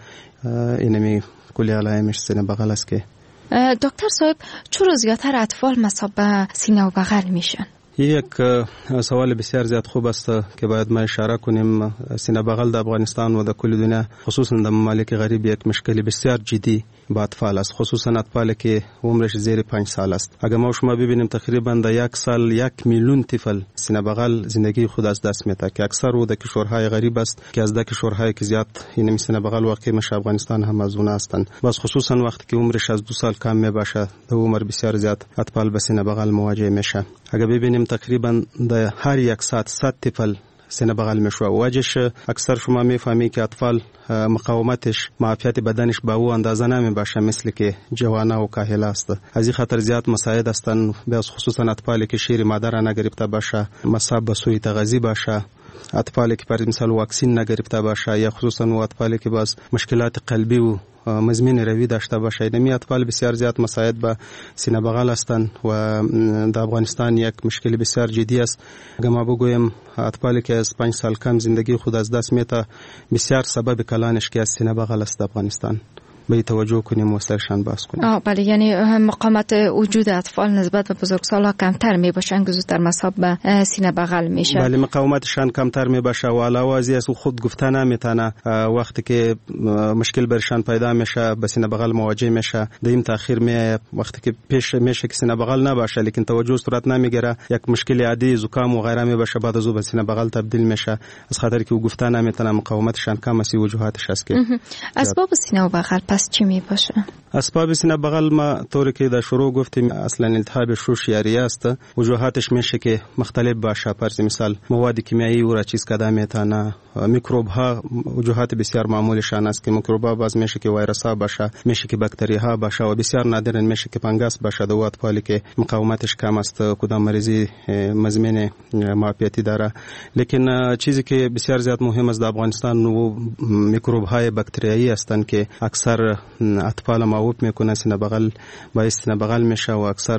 اینمی کلی علائمش سینه بغل است. که دکتر صاحب چرا زیادتر اطفال مصاب به سینه و بغل میشن؟ یک سوال بسیار زیاد خوب است که باید ما اشاره کنیم. سینه بغل د افغانستان و د کل دنیا خصوصا د ممالک غریب یک مشکل بسیار جدی با اطفال است، خصوصا اطفال که عمرش زیر 5 سال است. اگر ما شما ببینیم تقریبا در یک سال 1 میلیون طفل سینه بغل زندگی خود از دست میده که اکثر او در کشورهای غریب است که از کشورهای که زیاد این سینه بغل واقع میشه افغانستان هم از اون هستند. باز خصوصا وقتی که عمرش از 2 سال کم میباشه در عمر بسیار زیاد اطفال به سینه بغل مواجه میشه. اگر ببینیم تقریبا در هر یک ساعت 100 طفل سینه بغل میشه. وجهش اکثر شما میفهمی که اطفال مقاومتش معافیت بدنش به او اندازه نمیباشه مثل که جوانا و کاهل است. از این خاطر زیاد مساعد هستند، به خصوصا اطفالی که شیر مادر نگرفته باشه، مصاب به سوی تغذیه باشه، اطفالی که پر مثال واکسین نگرفته باشه، یا خصوصا اطفالی که باز مشکلات قلبی و مزمن روی داشته باشه. اینمی اطفال بسیار زیاد مساعد به سینه بغل هستند و در افغانستان یک مشکل بسیار جدی است. اگر ما بگویم اطفالی که از 5 سال کم زندگی خود از دست میده بسیار سبب کلانش که از سینه بغل است در افغانستان. به توجه کنیم و سرشان باز کنیم. بله، یعنی مقاومت وجود اطفال نسبت به بزرگسالان کمتر می باشن که زودتر مصاب به سینه بغل میشه. بله، مقاومتشان کمتر می باشه و علاوه از این خود گفته نمیتونه وقتی که مشکل برشان پیدا میشه به سینه بغل مواجه میشه دیم تاخیر می وقتی که پیش میشه که سینه بغل نباشه لیکن توجه صورت نمیگیره یک مشکل عادی زکام و غیره می باشه بعد از او به سینه بغل تبدیل میشه از خاطر که او گفته نمیتونه مقاومتشان کم است. وجوهاتش است که اسباب سینه بغل پس چی می باشه؟ اسباب سینه بغل ما طوری که در شروع گفتیم اصلا التهاب شوش یاری است. وجوهاتش میشه که مختلف باشه، پر مثال مواد کیمیایی و چیز کدا میتونه، میکروب ها وجوهات بسیار معمولشان است که میکروب ها باز میشه که ویروس ها باشه، میشه که باکتری ها باشه و بسیار نادرا میشه که فنگس باشه. دو اطفالی که مقاومتش کم است کدام مریضی مزمن معافیتی داره. لیکن چیزی که بسیار زیاد مهم است در افغانستان و میکروب های باکتریایی هستند که اکثر اطفال معوب میکنه سینه بغل باعث سینه بغل میشه و اکثر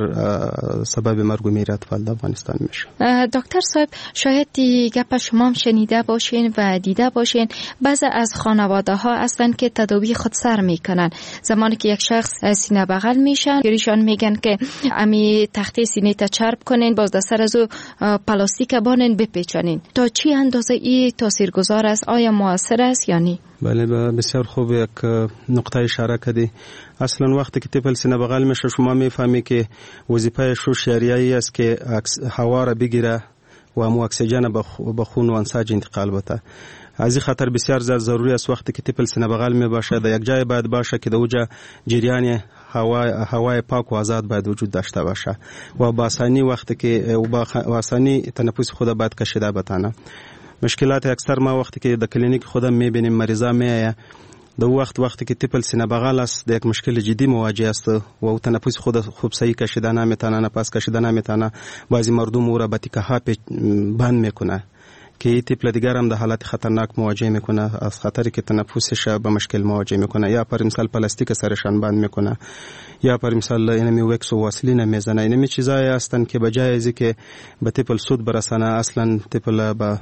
سبب مرگ و میر اطفال در افغانستان میشه. دکتر صاحب شاید گپ شما هم شنیده باشین و دیده باشین بعضی از خانواده ها هستن که تداوی خود سر میکنن زمانی که یک شخص سینه بغل میشن ایشان میگن که امی تخته سینه تا چرب کنین باز در سر از او پلاستیک بانین بپیچانین. تا چی اندازه ای تاثیرگذار است؟ آیا موثر است یا نه؟ بله بسیار خوب یک نقطه اشاره کردی. اصلا وقتی که طفل سینه بغل میشه شما میفهمی که وظیفه شوش یاریایی است که هوا را بگیره و اکسیژن به خون و انساج انتقال بده. از این خاطر بسیار زیاد ضروری است وقتی که طفل سینه بغل می باشه در یک جای باید باشه که در اوجا جریان هوای پاک و آزاد باید وجود داشته باشه و با آسانی وقتی که آسانی تنفس خود باید کشیده بتانه. مشکلات اکثر ما وقتی که در کلینیک خودم میبینیم مریضا میآیه در وقتی که طفل سینه بغل است در یک مشکل جدی مواجه است و تنفس خود خوب صحیح کشیده نمیتونه، نفس کشیده نمیتونه، بعضی مردم او را با تیکه ها بند میکنه که این طفل دیگر هم در حالت خطرناک مواجه میکنه از خطری که تنفسش به مشکل مواجه میکنه یا پر مثال پلاستیک سرشان بند میکنه یا پر مثال اینمی وکس و واسلین میزنه. اینمی چیزایی هستند که بجای از اینکه به طفل سود برسانه اصلا طفل به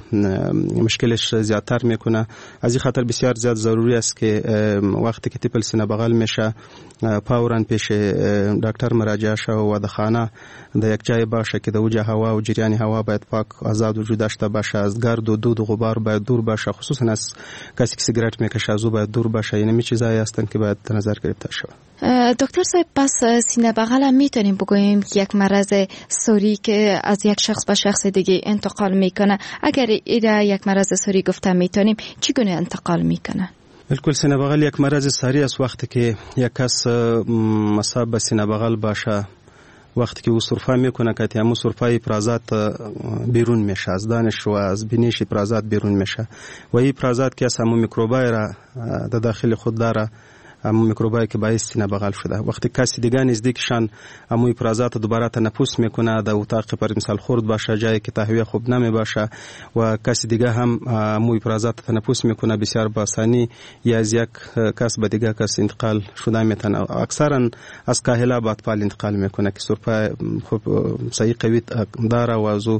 مشکلش زیادتر میکنه. از این خاطر بسیار زیاد ضروری است که وقتی که طفل سینه بغل میشه فوراً پیش دکتر مراجعه شو و در خانه در یک جای باشه که در اوجه هوا و جریان هوا باید پاک آزاد وجود داشته باشه، از گرد و دود و غبار باید دور باشه، خصوصا از کسی که سیگارت میکشه از او باید دور باشه. اینمی چیزایی هستند که باید در نظر گرفته شود. دکتر صاحب پس سینه بغل هم میتونیم بگوییم که یک مرض سوری که از یک شخص به شخص دیگه انتقال میکنه. اگر ایده یک مرض سوری گفته میتونیم چگونه انتقال میکنه؟ بالکل سینه بغل یک مرض ساری است. وقتی که یک کس مصاب به سینه بغل باشه وقتی که او سرفه میکنه که همون سرفه افرازات بیرون میشه از دانش و از بینیش افرازات بیرون میشه و این افرازات که همون میکروبای را در داخل خود داره همون میکروبایی که باعث سینه بغل شده. وقتی کسی دیگه نزدیکشان همون افرازات دوباره تنفس میکنه، در اتاق پر مثال خرد باشه، جایی که تهویه خوب نمی باشه و کسی دیگه هم همون افرازات تنفس میکنه، بسیار با آسانی یا از یک کس به دیگه کس انتقال شده میتونه. اکثرا از کاهله به اطفال انتقال میکنه که سرفه خوب صحیح قوی داره و از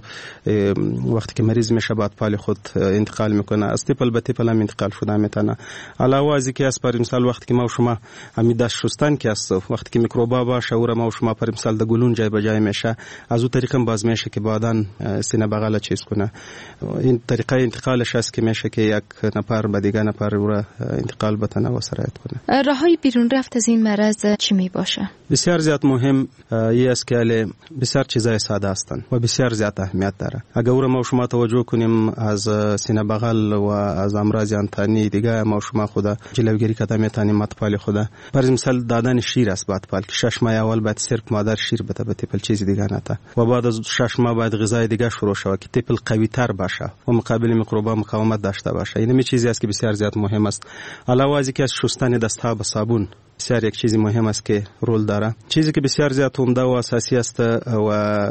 وقتی که مریض میشه به اطفال خود انتقال میکنه. از تیپل به تیپل هم انتقال شده میتونه. علاوه از اینکه از پر مثال وقتی که ما و شما همین دست شستن که است، وقتی که میکروبا باشه او را ما و شما پر مثال د گلون جای به جای میشه، از اون طریق هم باز میشه که بعداً سینه بغل چیز کنه. این طریقه انتقالش است که میشه که یک نفر به دیگه نفر او را انتقال بتونه و سرایت کنه. راههای بیرون رفت از این مرض چی می باشه؟ بسیار زیاد مهم است که بسیار چیزای ساده هستند و بسیار زیاد اهمیت داره. اگر او را ما و شما توجه کنیم از سینه بغل و از امراض انتانی دیگه ما و شما خود جلوگیری کردن میتونیم اطفال خود. برای مثال دادن شیر است به اطفال که 6 ماه اول باید صرف مادر شیر بده، به تیپل چیزی دیگه نته و بعد از 6 ماه باید غذای دیگه شروع شود که تیپل قوی تر باشه و مقابل میکروبا مقاومت داشته باشه. این چیزی است که بسیار زیاد مهم است. علاوه از اینکه شستن دستها با صابون بسیار یک چیزی مهم است که رول داره. چیزی که بسیار زیاد عمده و اساسی است و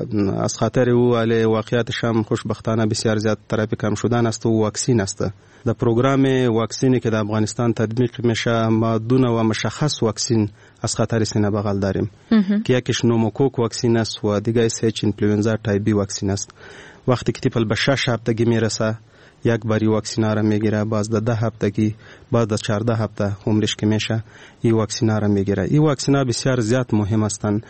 از خاطر او علی واقعیتش هم خوشبختانه بسیار زیاد ترافیک کم شدن است و واکسین است. در پروگرام واکسینی که در افغانستان تطبیق میشه ما دو نوع مشخص واکسین از خطر سینه بغل داریم که یکیش نوموکوک واکسین است و دیگه ایچ اینفلوئنزا تایپ بی واکسین است. وقتی که تیپل به 6 هفتگی میرسه یک باری واکسینا را میگیره، باز در 10 هفتگی، بعد از 14 هفته عمرش که میشه این واکسینا را میگیره. این واکسینا بسیار زیاد مهم هستند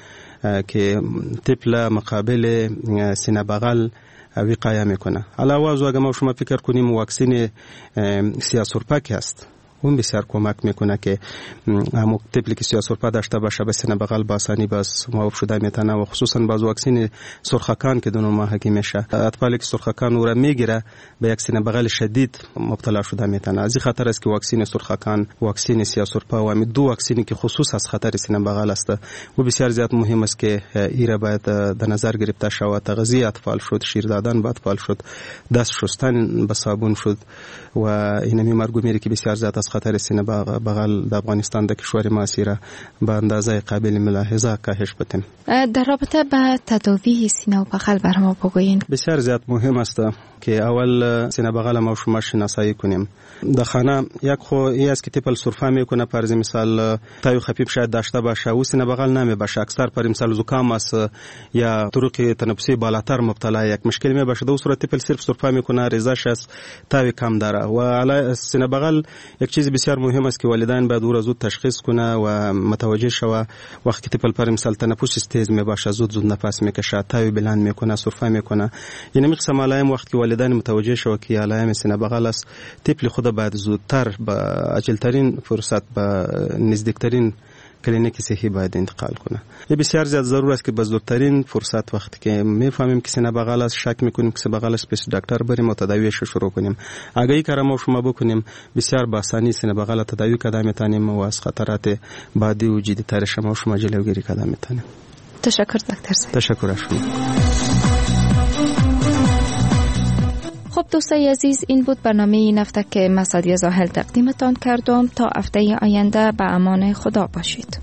که تیپل مقابل سینه بغل وقایه میکنه. علاوه از اگر ما شما فکر کنیم واکسین سیاه‌سرپک است، اون بسیار کمک میکنه که همون تیپلی که سیاه‌سرپه داشته باشه به سینه بغل با آسانی باز معاف شده میتونه و خصوصا باز واکسین سرخکان که 2 ماهگی میشه، اطفالی که سرخکان او را میگیره به یک سینه بغل شدید مبتلا شده میتونه. از این خطر است که واکسین سرخکان، واکسین سیاه‌سرپه و همین 2 واکسینی که خصوص از خطر سینه بغل است و بسیار زیاد مهم است که ایره باید در نظر گرفته شود. تغذیه اطفال شد، شیر دادن به اطفال شد، دست شستن به صابون شد و اینمی مرگومیری که بسیار زیاد از خطر سینه بغل در افغانستان در کشور ما سیره به اندازه قابل ملاحظه کاهش بدیم. در رابطه با تداوی سینه و بغل بر ما بگویین. بسیار زیاد مهم است که اول سینه بغل ما شما شناسایی کنیم. در خانه یک خو ای است که تیپل سرفه میکنه، فرض مثال تایو خفیف شاید داشته باشه و سینه بغل نمی باشه، اکثر پر مثال زکام است یا طرق تنفسی بالاتر مبتلا یک مشکل می باشه، در صورت تیپل صرف سرفه میکنه، ریزش است، تایو کم داره. و علی سینه بغل یک چیز بسیار مهم است که والدین باید او را زود تشخیص کنه و متوجه شوه. وقتی تیپل پر مثال تنفس تیز می باشه، زود نفس میکشه، تایو بلند میکنه، سرفه میکنه، یعنی میقسم علائم وقتی والدین متوجه شوه که علائم سینه بغل است، تیپل خود باید زودتر با عاجلترین فرصت با نزدیکترین کلینیک صحی باید انتقال کنه. یه بسیار زیاد ضرورت است که با زودترین فرصت وقتی که میفهمیم که سینه بغل است، شک میکنیم که سینه بغل است، پیش دکتر بریم و تداویش شروع کنیم. اگه این کارا ما شما بکنیم بسیار با آسانی سینه بغل تداوی کردن میتونیم و از خطرات بعدی و جدی‌ترش ما شما جلوگیری کردن میتونیم. تشکر دکتر صاحب. تشکر از شما. خب دوستای عزیز، این بود برنامه این هفته که مسادی زاهل تقدیمتان کردم. تا هفته آینده به امان خدا باشید.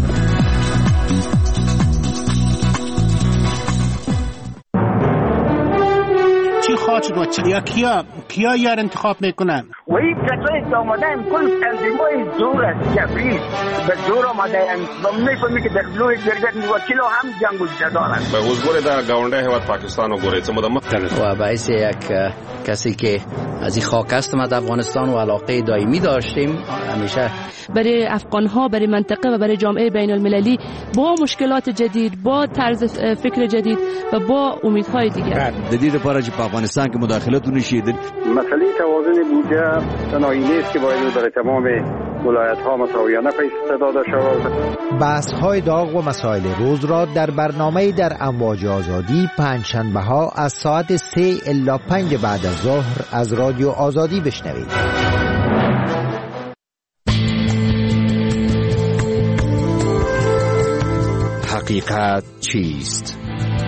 چی خواهد شد یا کیا یار انتخاب میکنن؟ وی کسایی که آمدن کل تنظیمای زور است، جبری به زور آمدن و میفهمی که در بلوی جرگت وکیل هم جنگ و جدارن. به حضور در گاونده هیواد پاکستان و گوریت و باعث یک کسی که از این خاک است ما در افغانستان و علاقه دائمی داشتیم همیشه برای افغان‌ها، برای منطقه و برای جامعه بین المللی با مشکلات جدید، با طرز فکر جدید و با امیدهای دیگر. جدید پارچ افغانستان که مداخلت نشید. مسئله توازن بودجه تنهایی نیست که باید برای تمام ولایت‌ها مساویانه پیش داده شود. بحث‌های داغ و مسائل روز را در برنامه در امواج آزادی پنجشنبه‌ها از ساعت 3 الی 5 بعد از ظهر از رادیو آزادی بشنوید. حقیقت چیست؟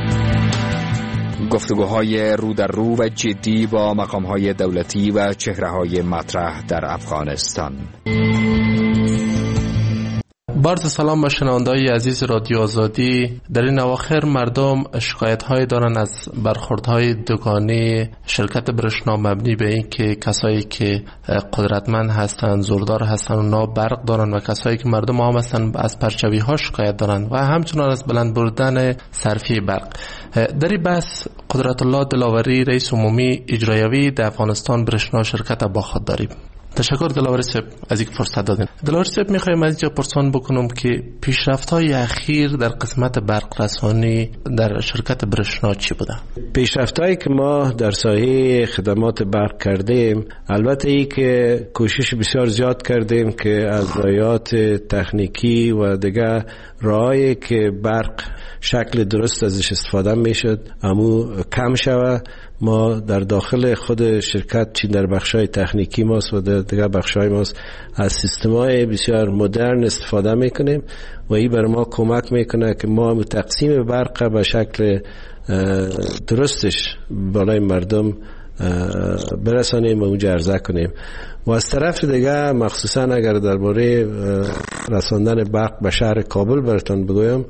گفتگوهای رو در رو و جدی با مقام‌های دولتی و چهره‌های مطرح در افغانستان. با عرض سلام به شنونده‌های عزیز رادیو آزادی. در این اواخر مردم شکایت‌های دارن از برخوردهای دوگانه شرکت برشنا مبنی به این که کسایی که قدرتمند هستند، زوردار هستند، اونا برق دارن و کسایی که مردم عام هستند از پرچوی‌ها شکایت دارن و همچنان از بلند بردن صرفی برق. در این بحث قدرت الله دلاوری رئیس عمومی اجرایوی در افغانستان برشنا شرکت با خود داریم. تشکر دلاوری صاحب از اینکه فرصت دادین. دلاوری صاحب میخوایم از اینجا پرسان بکنم که پیشرفت‌های اخیر در قسمت برق رسانی در شرکت برشنا چی بوده؟ پیشرفت‌هایی که ما در ساحه خدمات برق کردیم، البته ای که کوشش بسیار زیاد کردیم که از رعایت تکنیکی و دیگه راهی که برق شکل درست ازش استفاده میشد امو کم شوه. ما در داخل خود شرکت چی در بخشای تکنیکی ماست و در دیگه بخشای ماست از سیستم‌های بسیار مدرن استفاده میکنیم و این بر ما کمک میکنه که ما تقسیم برق به شکل درستش بالای مردم برسانیم و اونجا عرضه کنیم. و از طرف دیگه مخصوصا اگر درباره رساندن برق به شهر کابل براتون بگویم،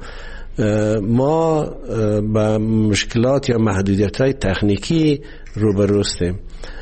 ما با مشکلات یا محدودیت‌های تکنیکی روبرو هستیم.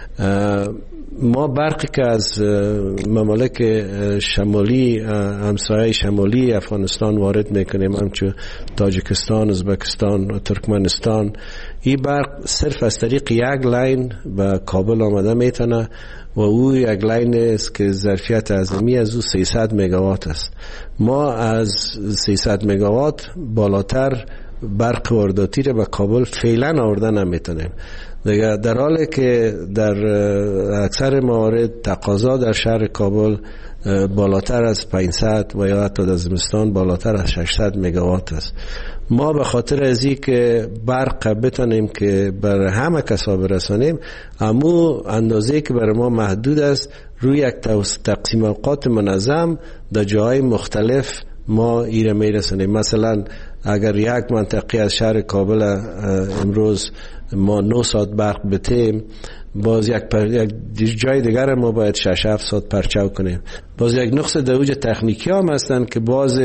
ما برقی که از ممالک شمالی، همسایه شمالی افغانستان وارد میکنیم، همچون تاجیکستان، ازبکستان و ترکمنستان، این برق صرف از طریق یک لاین به کابل آمده میتونه و او یک لاین است که ظرفیت اعظمی از او 300 مگاوات است. ما از 300 مگاوات بالاتر برق وارداتی را به کابل فعلا آورده نمیتونیم. دیگه در حالی که در اکثر موارد تقاضا در شهر کابل بالاتر از 500 و یا حتی در زمستان بالاتر از 600 مگاوات است. ما به خاطر از این که برق بتونیم که بر همه کسا برسانیم، امو اندازه که بر ما محدود است، روی یک تقسیم اوقات منظم در جاهای مختلف ما ایره میرسانیم. مثلا اگر یک منطقه از شهر کابل امروز ما 9 ساعت برق بتیم، باز یک جای دیگر ما باید 6-7 ساعت پرچو کنیم. باز یک نقص در اوج تکنیکی هم هستن که باز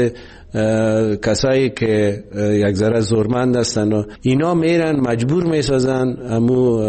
کسایی که یک ذره زورمند هستن و اینا میرن مجبور میسازن امو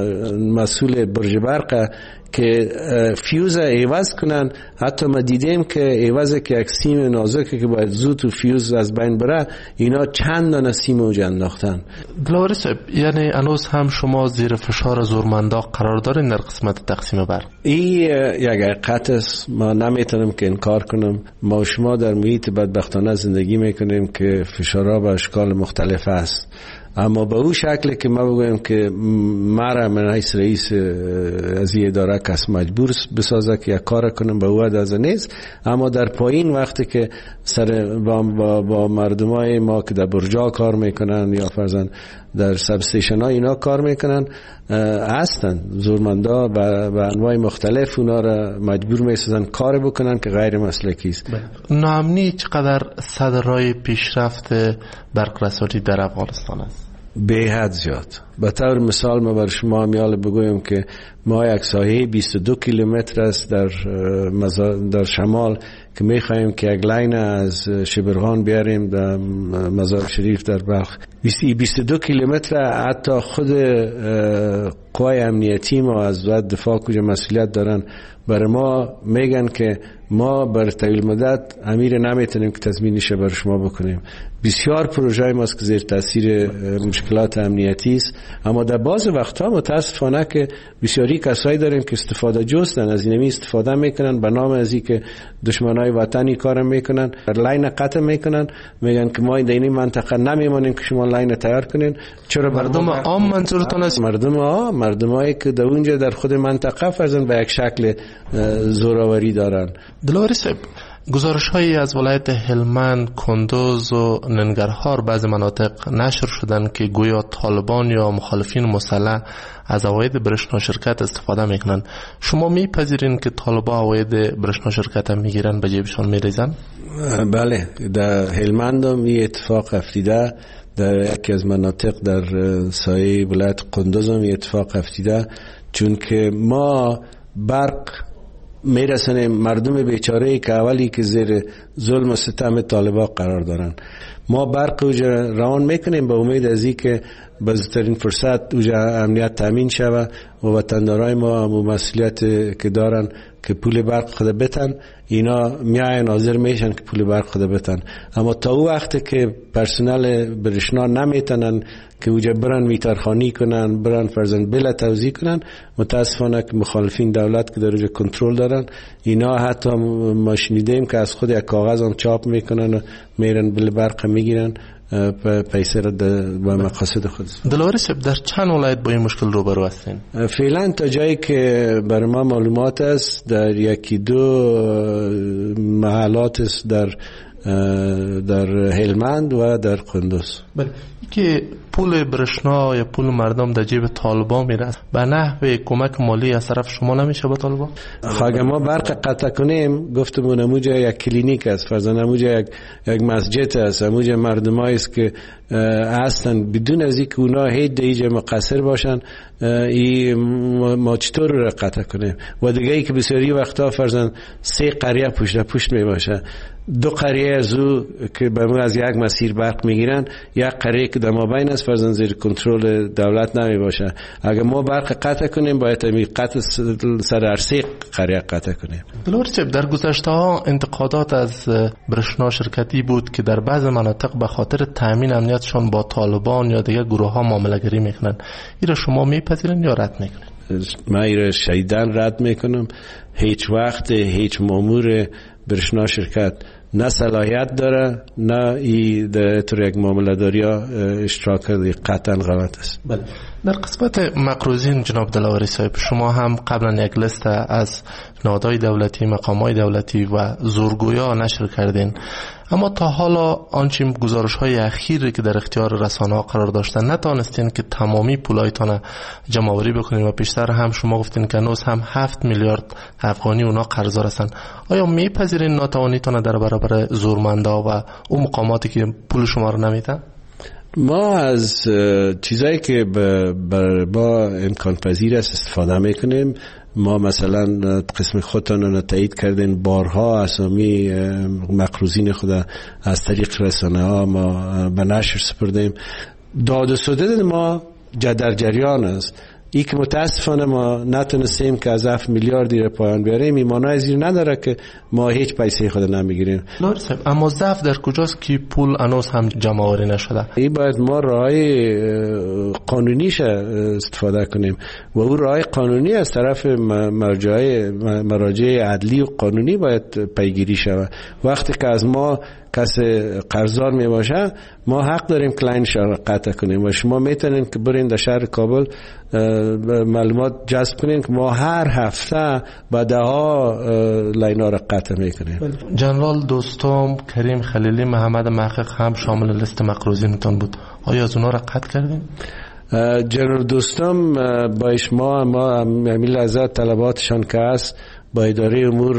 مسئول برج برق که فیوز عوض کنن. حتی ما دیدیم که عوض که یک سیم نازکه که باید زود و فیوز از بین بره، اینا چند دانه سیم اوج انداختن. دلاوری صاحب، یعنی هنوز هم شما زیر فشار زورمندا قرار دارین در قسمت تقسیم برق؟ این یک حقیقت است، ما نمیتونم که انکار کنم. ما شما در محیط بدبختانه زندگی میکنیم که فشارها به اشکال مختلف است، اما به او شکل که ما بگویم که مرا من رئیس از این اداره کس مجبور بسازه که یک کار کنم، به او از نیست. اما در پایین وقتی که سر با مردمای ما که در برجا کار میکنن یا فرضاً در سب استیشن ها اینا کار میکنن، هستن زورمندا به انواع مختلف اونا را مجبور میسازن کار بکنن که غیر مسلکی است. ناامنی چقدر صدر راه پیشرفت برق رسانی در افغانستان است؟ به حد زیاد. به طور مثال ما بر شما میال بگویم که ما یک ساحه 22 کیلومتر است در شمال که میخوایم که یک لاین از شبرغان بیاریم در مزار شریف در بلخ. 22 کیلومتر حتی خود قوای امنیتی ما از وزارت دفاع کجا مسئولیت دارن برای ما میگن که ما بر طویل مدت امیر نمیتونیم که تضمینش بر شما بکنیم. بسیار پروژه ماست که زیر تاثیر مشکلات امنیتی است، اما در بعض وقتها متاسفانه که بسیاری کسایی داریم که استفاده جستن از اینمی استفاده میکنن به نام از اینکه دشمنای وطنی کارم میکنن، لاین قطع میکنن، میگن که ما در این منطقه نمیمونیم که شما لاین تیار کنین. چرا مردم عام منظورتون است؟ مردمایی که در اونجا در خود منطقه فرضاً به یک شکل زوراوری دارن. دلاوری صاحب، گزارش‌هایی از ولایت هلمند، کندوز و ننگرهار بعض مناطق نشر شدن که گویا طالبان یا مخالفین مسلح از عواید برشنا شرکت استفاده میکنن. شما میپذیرین که طالبان عواید برشنا شرکت هم میگیرن به جیبشان میریزن؟ بله، در هلمند هم این اتفاق افتیده. در یکی از مناطق در سایه ولایت کندوز هم این اتفاق افتیده، چون که ما برق میرسنیم مردم بیچاره که اولی که زیر ظلم و ستم طالبان قرار دارن. ما برق اوجا روان میکنیم به امید از این که بزرگترین فرصت اوجا امنیت تامین شود و وطندارای ما مسئولیت که دارن که پول برق خود بتن، اینا میاین حاضر میشن که پول برق خود بتن. اما تا او وقتی که پرسنل برشنا نمیتونن که اوجا برن میترخانی کنن، برن فرزند بلا توزیع کنن، متاسفانه که مخالفین دولت که در اوجا کنترل دارن، اینا حتی ما شنیدیم که از خود یک کاغذ هم چاپ میکنن و میرن بل برق میگیرن پیسه را با مقاصد خود. دلاوری صاحب، در چند ولایت با این مشکل روبرو هستین؟ فعلا تا جایی که برای ما معلومات است در یکی دو محلات است در هلمند و در قندوز. بله، که پول برشنا یا پول مردم در جیب طالبان میره، به نحو کمک مالی از طرف شما نمیشه با طالبان؟ اگه ما برق قطع کنیم، گفتم نموجه یک کلینیک است، فرضاً نموجه یک مسجد است، نموجه مردمایی است که هستن بدون از اینکه اونا هیچ دیگه مقصر باشن، ما چطور رو قطع کنیم؟ و دیگه ای که بسیاری وقتا فرضاً 3 قریه پشت می باشه، 2 قریه از او که به از یک مسیر برق میگیرن، یک قریه که در مابین است فرضاً زیر کنترل دولت نمی باشه. اگر ما برق قطع کنیم باید می قطع سر 3 قریه قطع کنیم. دلاوری صاحب، در گذشته ها انتقادات از برشنا شرکتی بود که در بعض مناطق به خاطر تامین امنیتشان با طالبان یا دیگه گروه ها معامله گری میکنن. این را شما میپذیرین یا رد میکنین؟ من این را شدیداً رد میکنم. هیچ وقت هیچ مامور برشنا شرکت نه صلاحیت داره نه ای در طور یک معامله داری ها اشتراک کرده. قطعا غلط است. بله. در قسمت مقروضین جناب دلاوری صاحب، شما هم قبلا یک لیست از نهادهای دولتی، مقامات دولتی و زورگویا نشر کردین، اما تا حالا آنچه گزارش‌های اخیری که در اختیار رسانه‌ها قرار داشتن نتوانستین که تمامی پولایتان جمع آوری بکنین و پیشتر هم شما گفتین که هنوز هم 7 میلیارد افغانی اونا قرضدار هستن. آیا میپذیرین ناتوانیتان در برابر زورمندا و اون مقاماتی که پول شما رو نمیدن؟ ما از چیزایی که با امکان پذیر است استفاده میکنیم. ما مثلا قسم خودتان رو تایید کردین، بارها اسامی مقروضین خود از طریق رسانه ها ما به نشر سپردیم. داد و ستد ما در جریان است. ای که متاسفانه ما نتونستیم که از 7 میلیاردی را پایان بیاریم، ایمانای زیر نداره که ما هیچ پیسه خود نمیگیریم. اما ضعف در کجاست که پول هنوز هم جمع آوری نشده؟ این باید ما راهی قانونیش استفاده کنیم و اون راه قانونی از طرف مراجع عدلی و قانونی باید پیگیری شود. وقتی که از ما کسی قرضدار می باشه، ما حق داریم کلاینش را قطع کنیم و شما میتونین که برین در شهر کابل معلومات جذب کنین که ما هر هفته با 10 لاینا را قطع میکنیم. جنرال دوستم کریم خلیلی محمد محقق هم شامل لیست مقروضینتان بود، آیا از اونا را قطع کردین؟ جنرال دوستم با ما همین لحظه طلباتشان که هست با اداره امور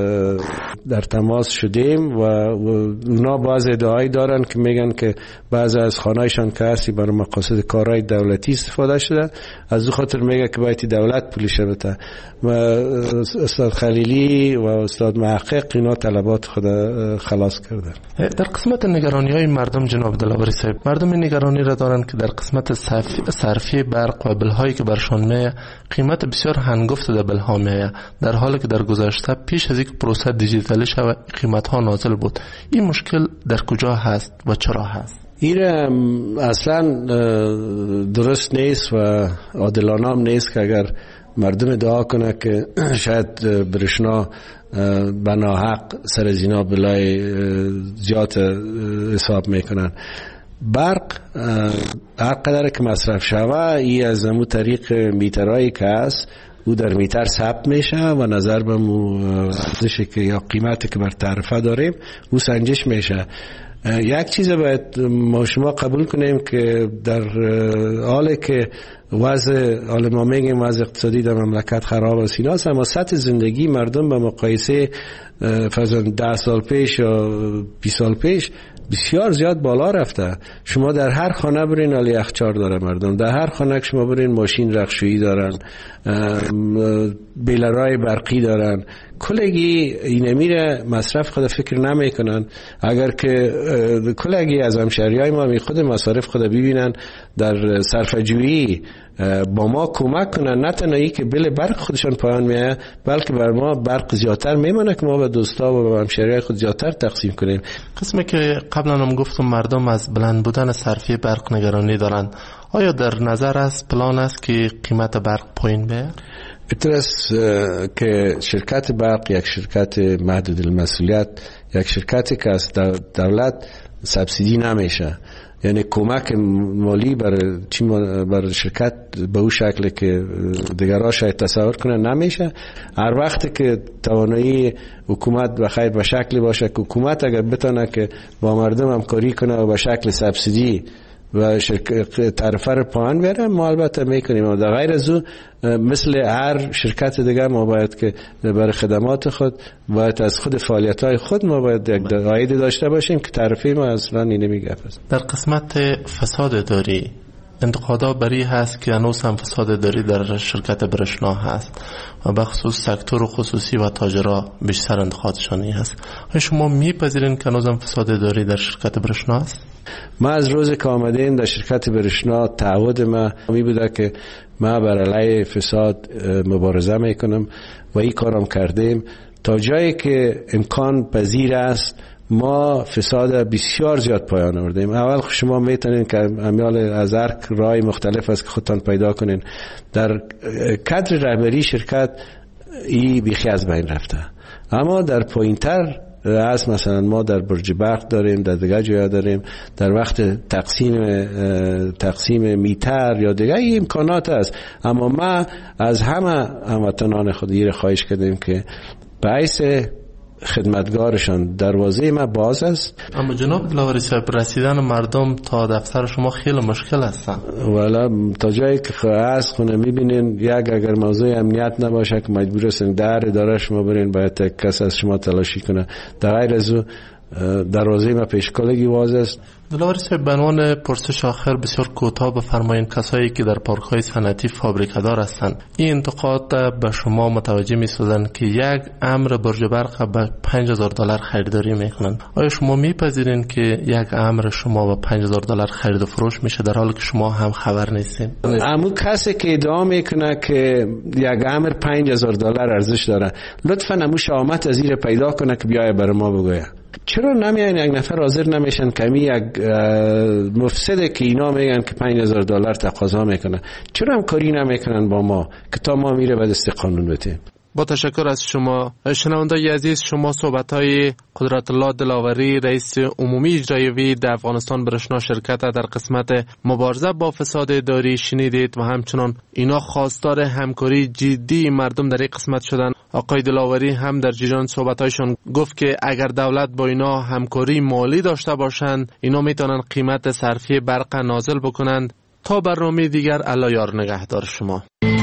در تماس شدیم و اونا باز ادعایی دارن که میگن که بعض از خانهایشان که هستی برای مقاصد کارهای دولتی استفاده شده، از او خاطر میگه که باید دولت پولش بده. و استاد خلیلی و استاد محقق اینا طلبات خود خلاص کردن. در قسمت نگرانی های مردم جناب دلاوری صاحب، مردم نگرانی را دارن که در قسمت صرفی برق و بلهایی که برشان میه قیمت بسیار هنگفت در بلها میه، در حالی که در گذشته پیش از اینکه پروسه دیجیتالی شود قیمت ها نازل بود. این مشکل در کجا هست و چرا هست؟ این اصلا درست نیست و عادلانه هم نیست که اگر مردم ادعا کنه که شاید برشنا به ناحق سر از اینا بلای زیاد حساب میکنن. برق هر قدر که مصرف شوه ای از امو طریق میترهایی که هست او در میتر ثبت میشه و نظر به ارزشی که یا قیمتی که بر تعرفه داریم او سنجش میشه. یک چیز باید ما شما قبول کنیم که در حالی که حال ما میگیم وضع اقتصادی در مملکت خراب است ایناست، اما سطح زندگی مردم به مقایسه فرضاً 10 سال پیش یا 20 سال پیش بسیار زیاد بالا رفته. شما در هر خانه برین آل یخچال داره مردم، در هر خانه شما برین ماشین رخشویی دارن، بیلرای برقی دارن، کلگی این میره مصرف خود فکر نمیکنن. اگر که کلگی از همشهریای ما خود مصارف خود ببینن در صرفه‌جویی با ما کمک کنن، نه تنهایی که بل برق خودشان پایان میاد بلکه بر ما برق زیادتر میمونه که ما به دوستا و به همشهریای خود زیادتر تقسیم کنیم. قسمی که قبلا هم گفتم مردم از بلند بودن صرفه برق نگرانی دارن، آیا در نظر است پلان است که قیمت برق پایین بیاد؟ بهتر است که شرکت برق یک شرکت محدود المسئولیت، یک شرکتی که از دولت سبسیدی نمیشه، یعنی کمک مالی برای شرکت به اون شکل که دیگرها شاید تصور کنن نمیشه. هر وقت که توانایی حکومت بخیر به شکلی باشه که حکومت اگر بتونه که با مردم همکاری کنه و به شکل سبسیدی و تعرفه رو پایین بیاره، ما البته میکنیم. و در غیر از او مثل هر شرکت دیگه ما باید که برای خدمات خود باید از خود فعالیت‌های خود ما باید یک عاید داشته باشیم که تعرفه ما اصلا اینه میگه. در قسمت فساد داری انتقادا بری هست که هنوز هم فساد داری در شرکت برشنا هست و به خصوص سکتور خصوصی و تاجرها بیشتر انتقادشانی هست. شما میپذیرین که هنوز هم فساد داری در شرکت برشنا هست؟ ما از روز که آمدیم در شرکت برشنا تعهد ما می بوده که ما بر علیه فساد مبارزه میکنم و این کارم کردیم. تا جایی که امکان پذیر است ما فساد بسیار زیاد پایان آوردیم. اول شما میتونین که امیال از هر راه مختلف است که خودتان پیدا کنین. در کادر رهبری شرکت ای بیخی از بین رفته، اما در پایینتر از مثلا ما در برج برق داریم، در دیگه جایا داریم، در وقت تقسیم میتر یا دیگه امکانات است. اما ما از همه هموطنان خود خواهش کردیم که باعث خدمتگارشان دروازه ما باز است. اما جناب دلاوری صاحب رسیدن مردم تا دفتر شما خیلی مشکل هستن. والا تا جایی که از خونه میبینین اگر موضوع امنیت نباشه که مجبور هستین در اداره شما برین باید کس از شما تلاشی کنه. در غیر از او دروازه ما پیشکالگی واز است. دلاوری صاحب به عنوان پرسش آخر بسیار کوتاه بفرمایین کسایی که در پارک‌های صنعتی فابریکه‌دار هستند این انتقاد به شما متوجه می‌سازند که یک امر برج برق به $5,000 خریداری میکنن، آیا شما میپذیرین که یک امر شما به $5,000 خرید و فروش میشه در حالی که شما هم خبر نیستین؟ اما کسی که ادعا میکنه که یک امر $5,000 ارزش داره لطفاً امو شامت از این پیدا کنه که بیای برای ما بگویه. چرا نمیان یک نفر حاضر نمیشن کمی یک مفسده که اینا میگن که $5,000 تقاضا میکنه، چرا هم کاری نمیکنن با ما که تا ما میره به دست قانون بتیم؟ با تشکر از شما شنوندگان عزیز. شما صحبت‌های قدرت الله دلاوری رئیس عمومی اجرایی در افغانستان برشنا شرکت در قسمت مبارزه با فساد داری شنیدید و همچنان اینا خواستار همکاری جدی مردم در این قسمت شدن. آقای دلاوری هم در جریان صحبت‌هایشان گفت که اگر دولت با اینا همکاری مالی داشته باشند اینا میتونن قیمت صرفی برق نازل بکنند. تا برنامه دیگر الله یار نگهدار شما.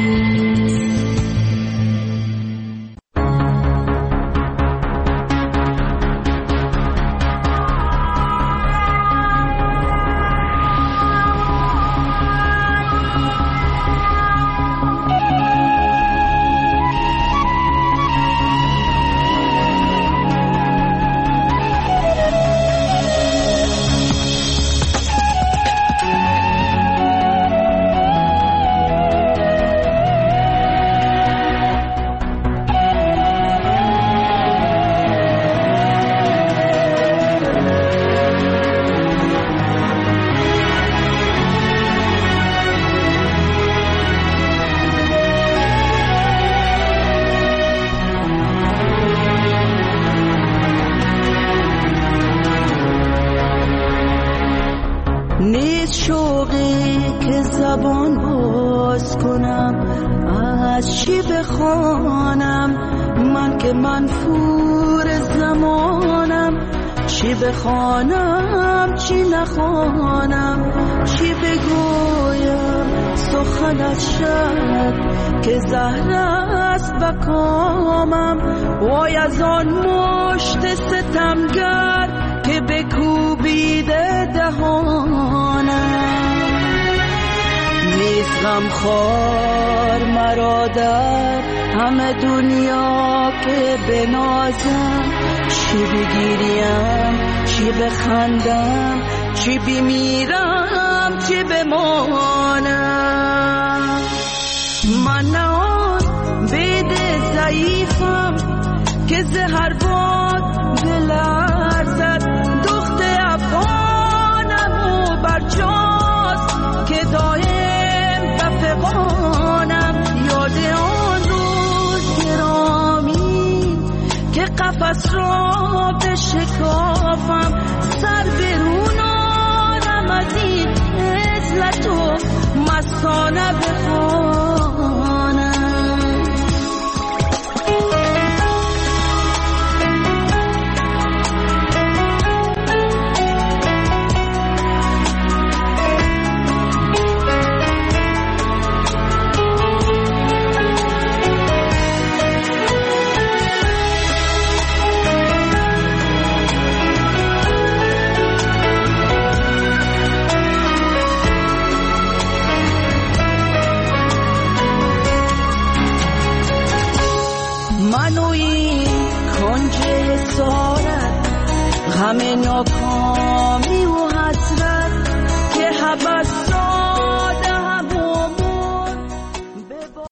بخوانم چی نخوانم، چی بگویم سخنت شد که زهر است به کامم. وای از آن مشت ستمگر که بکوبی بریده دهانم، نیست غمخوار مرا در همه دنیا که بنازم، چی بگیریم چی بخندم، چی بمیرم چی بمانم. من نه آن بید ضعیفم که زهر باد بلرزد، دخت افغانم و برجاست که دایم بفغانم. یاد آن روز گرامی که قفس را بشکافم، سر برونانم از این عزلت و مستانه بخوانم. غم ناکامی و حسرت که حبس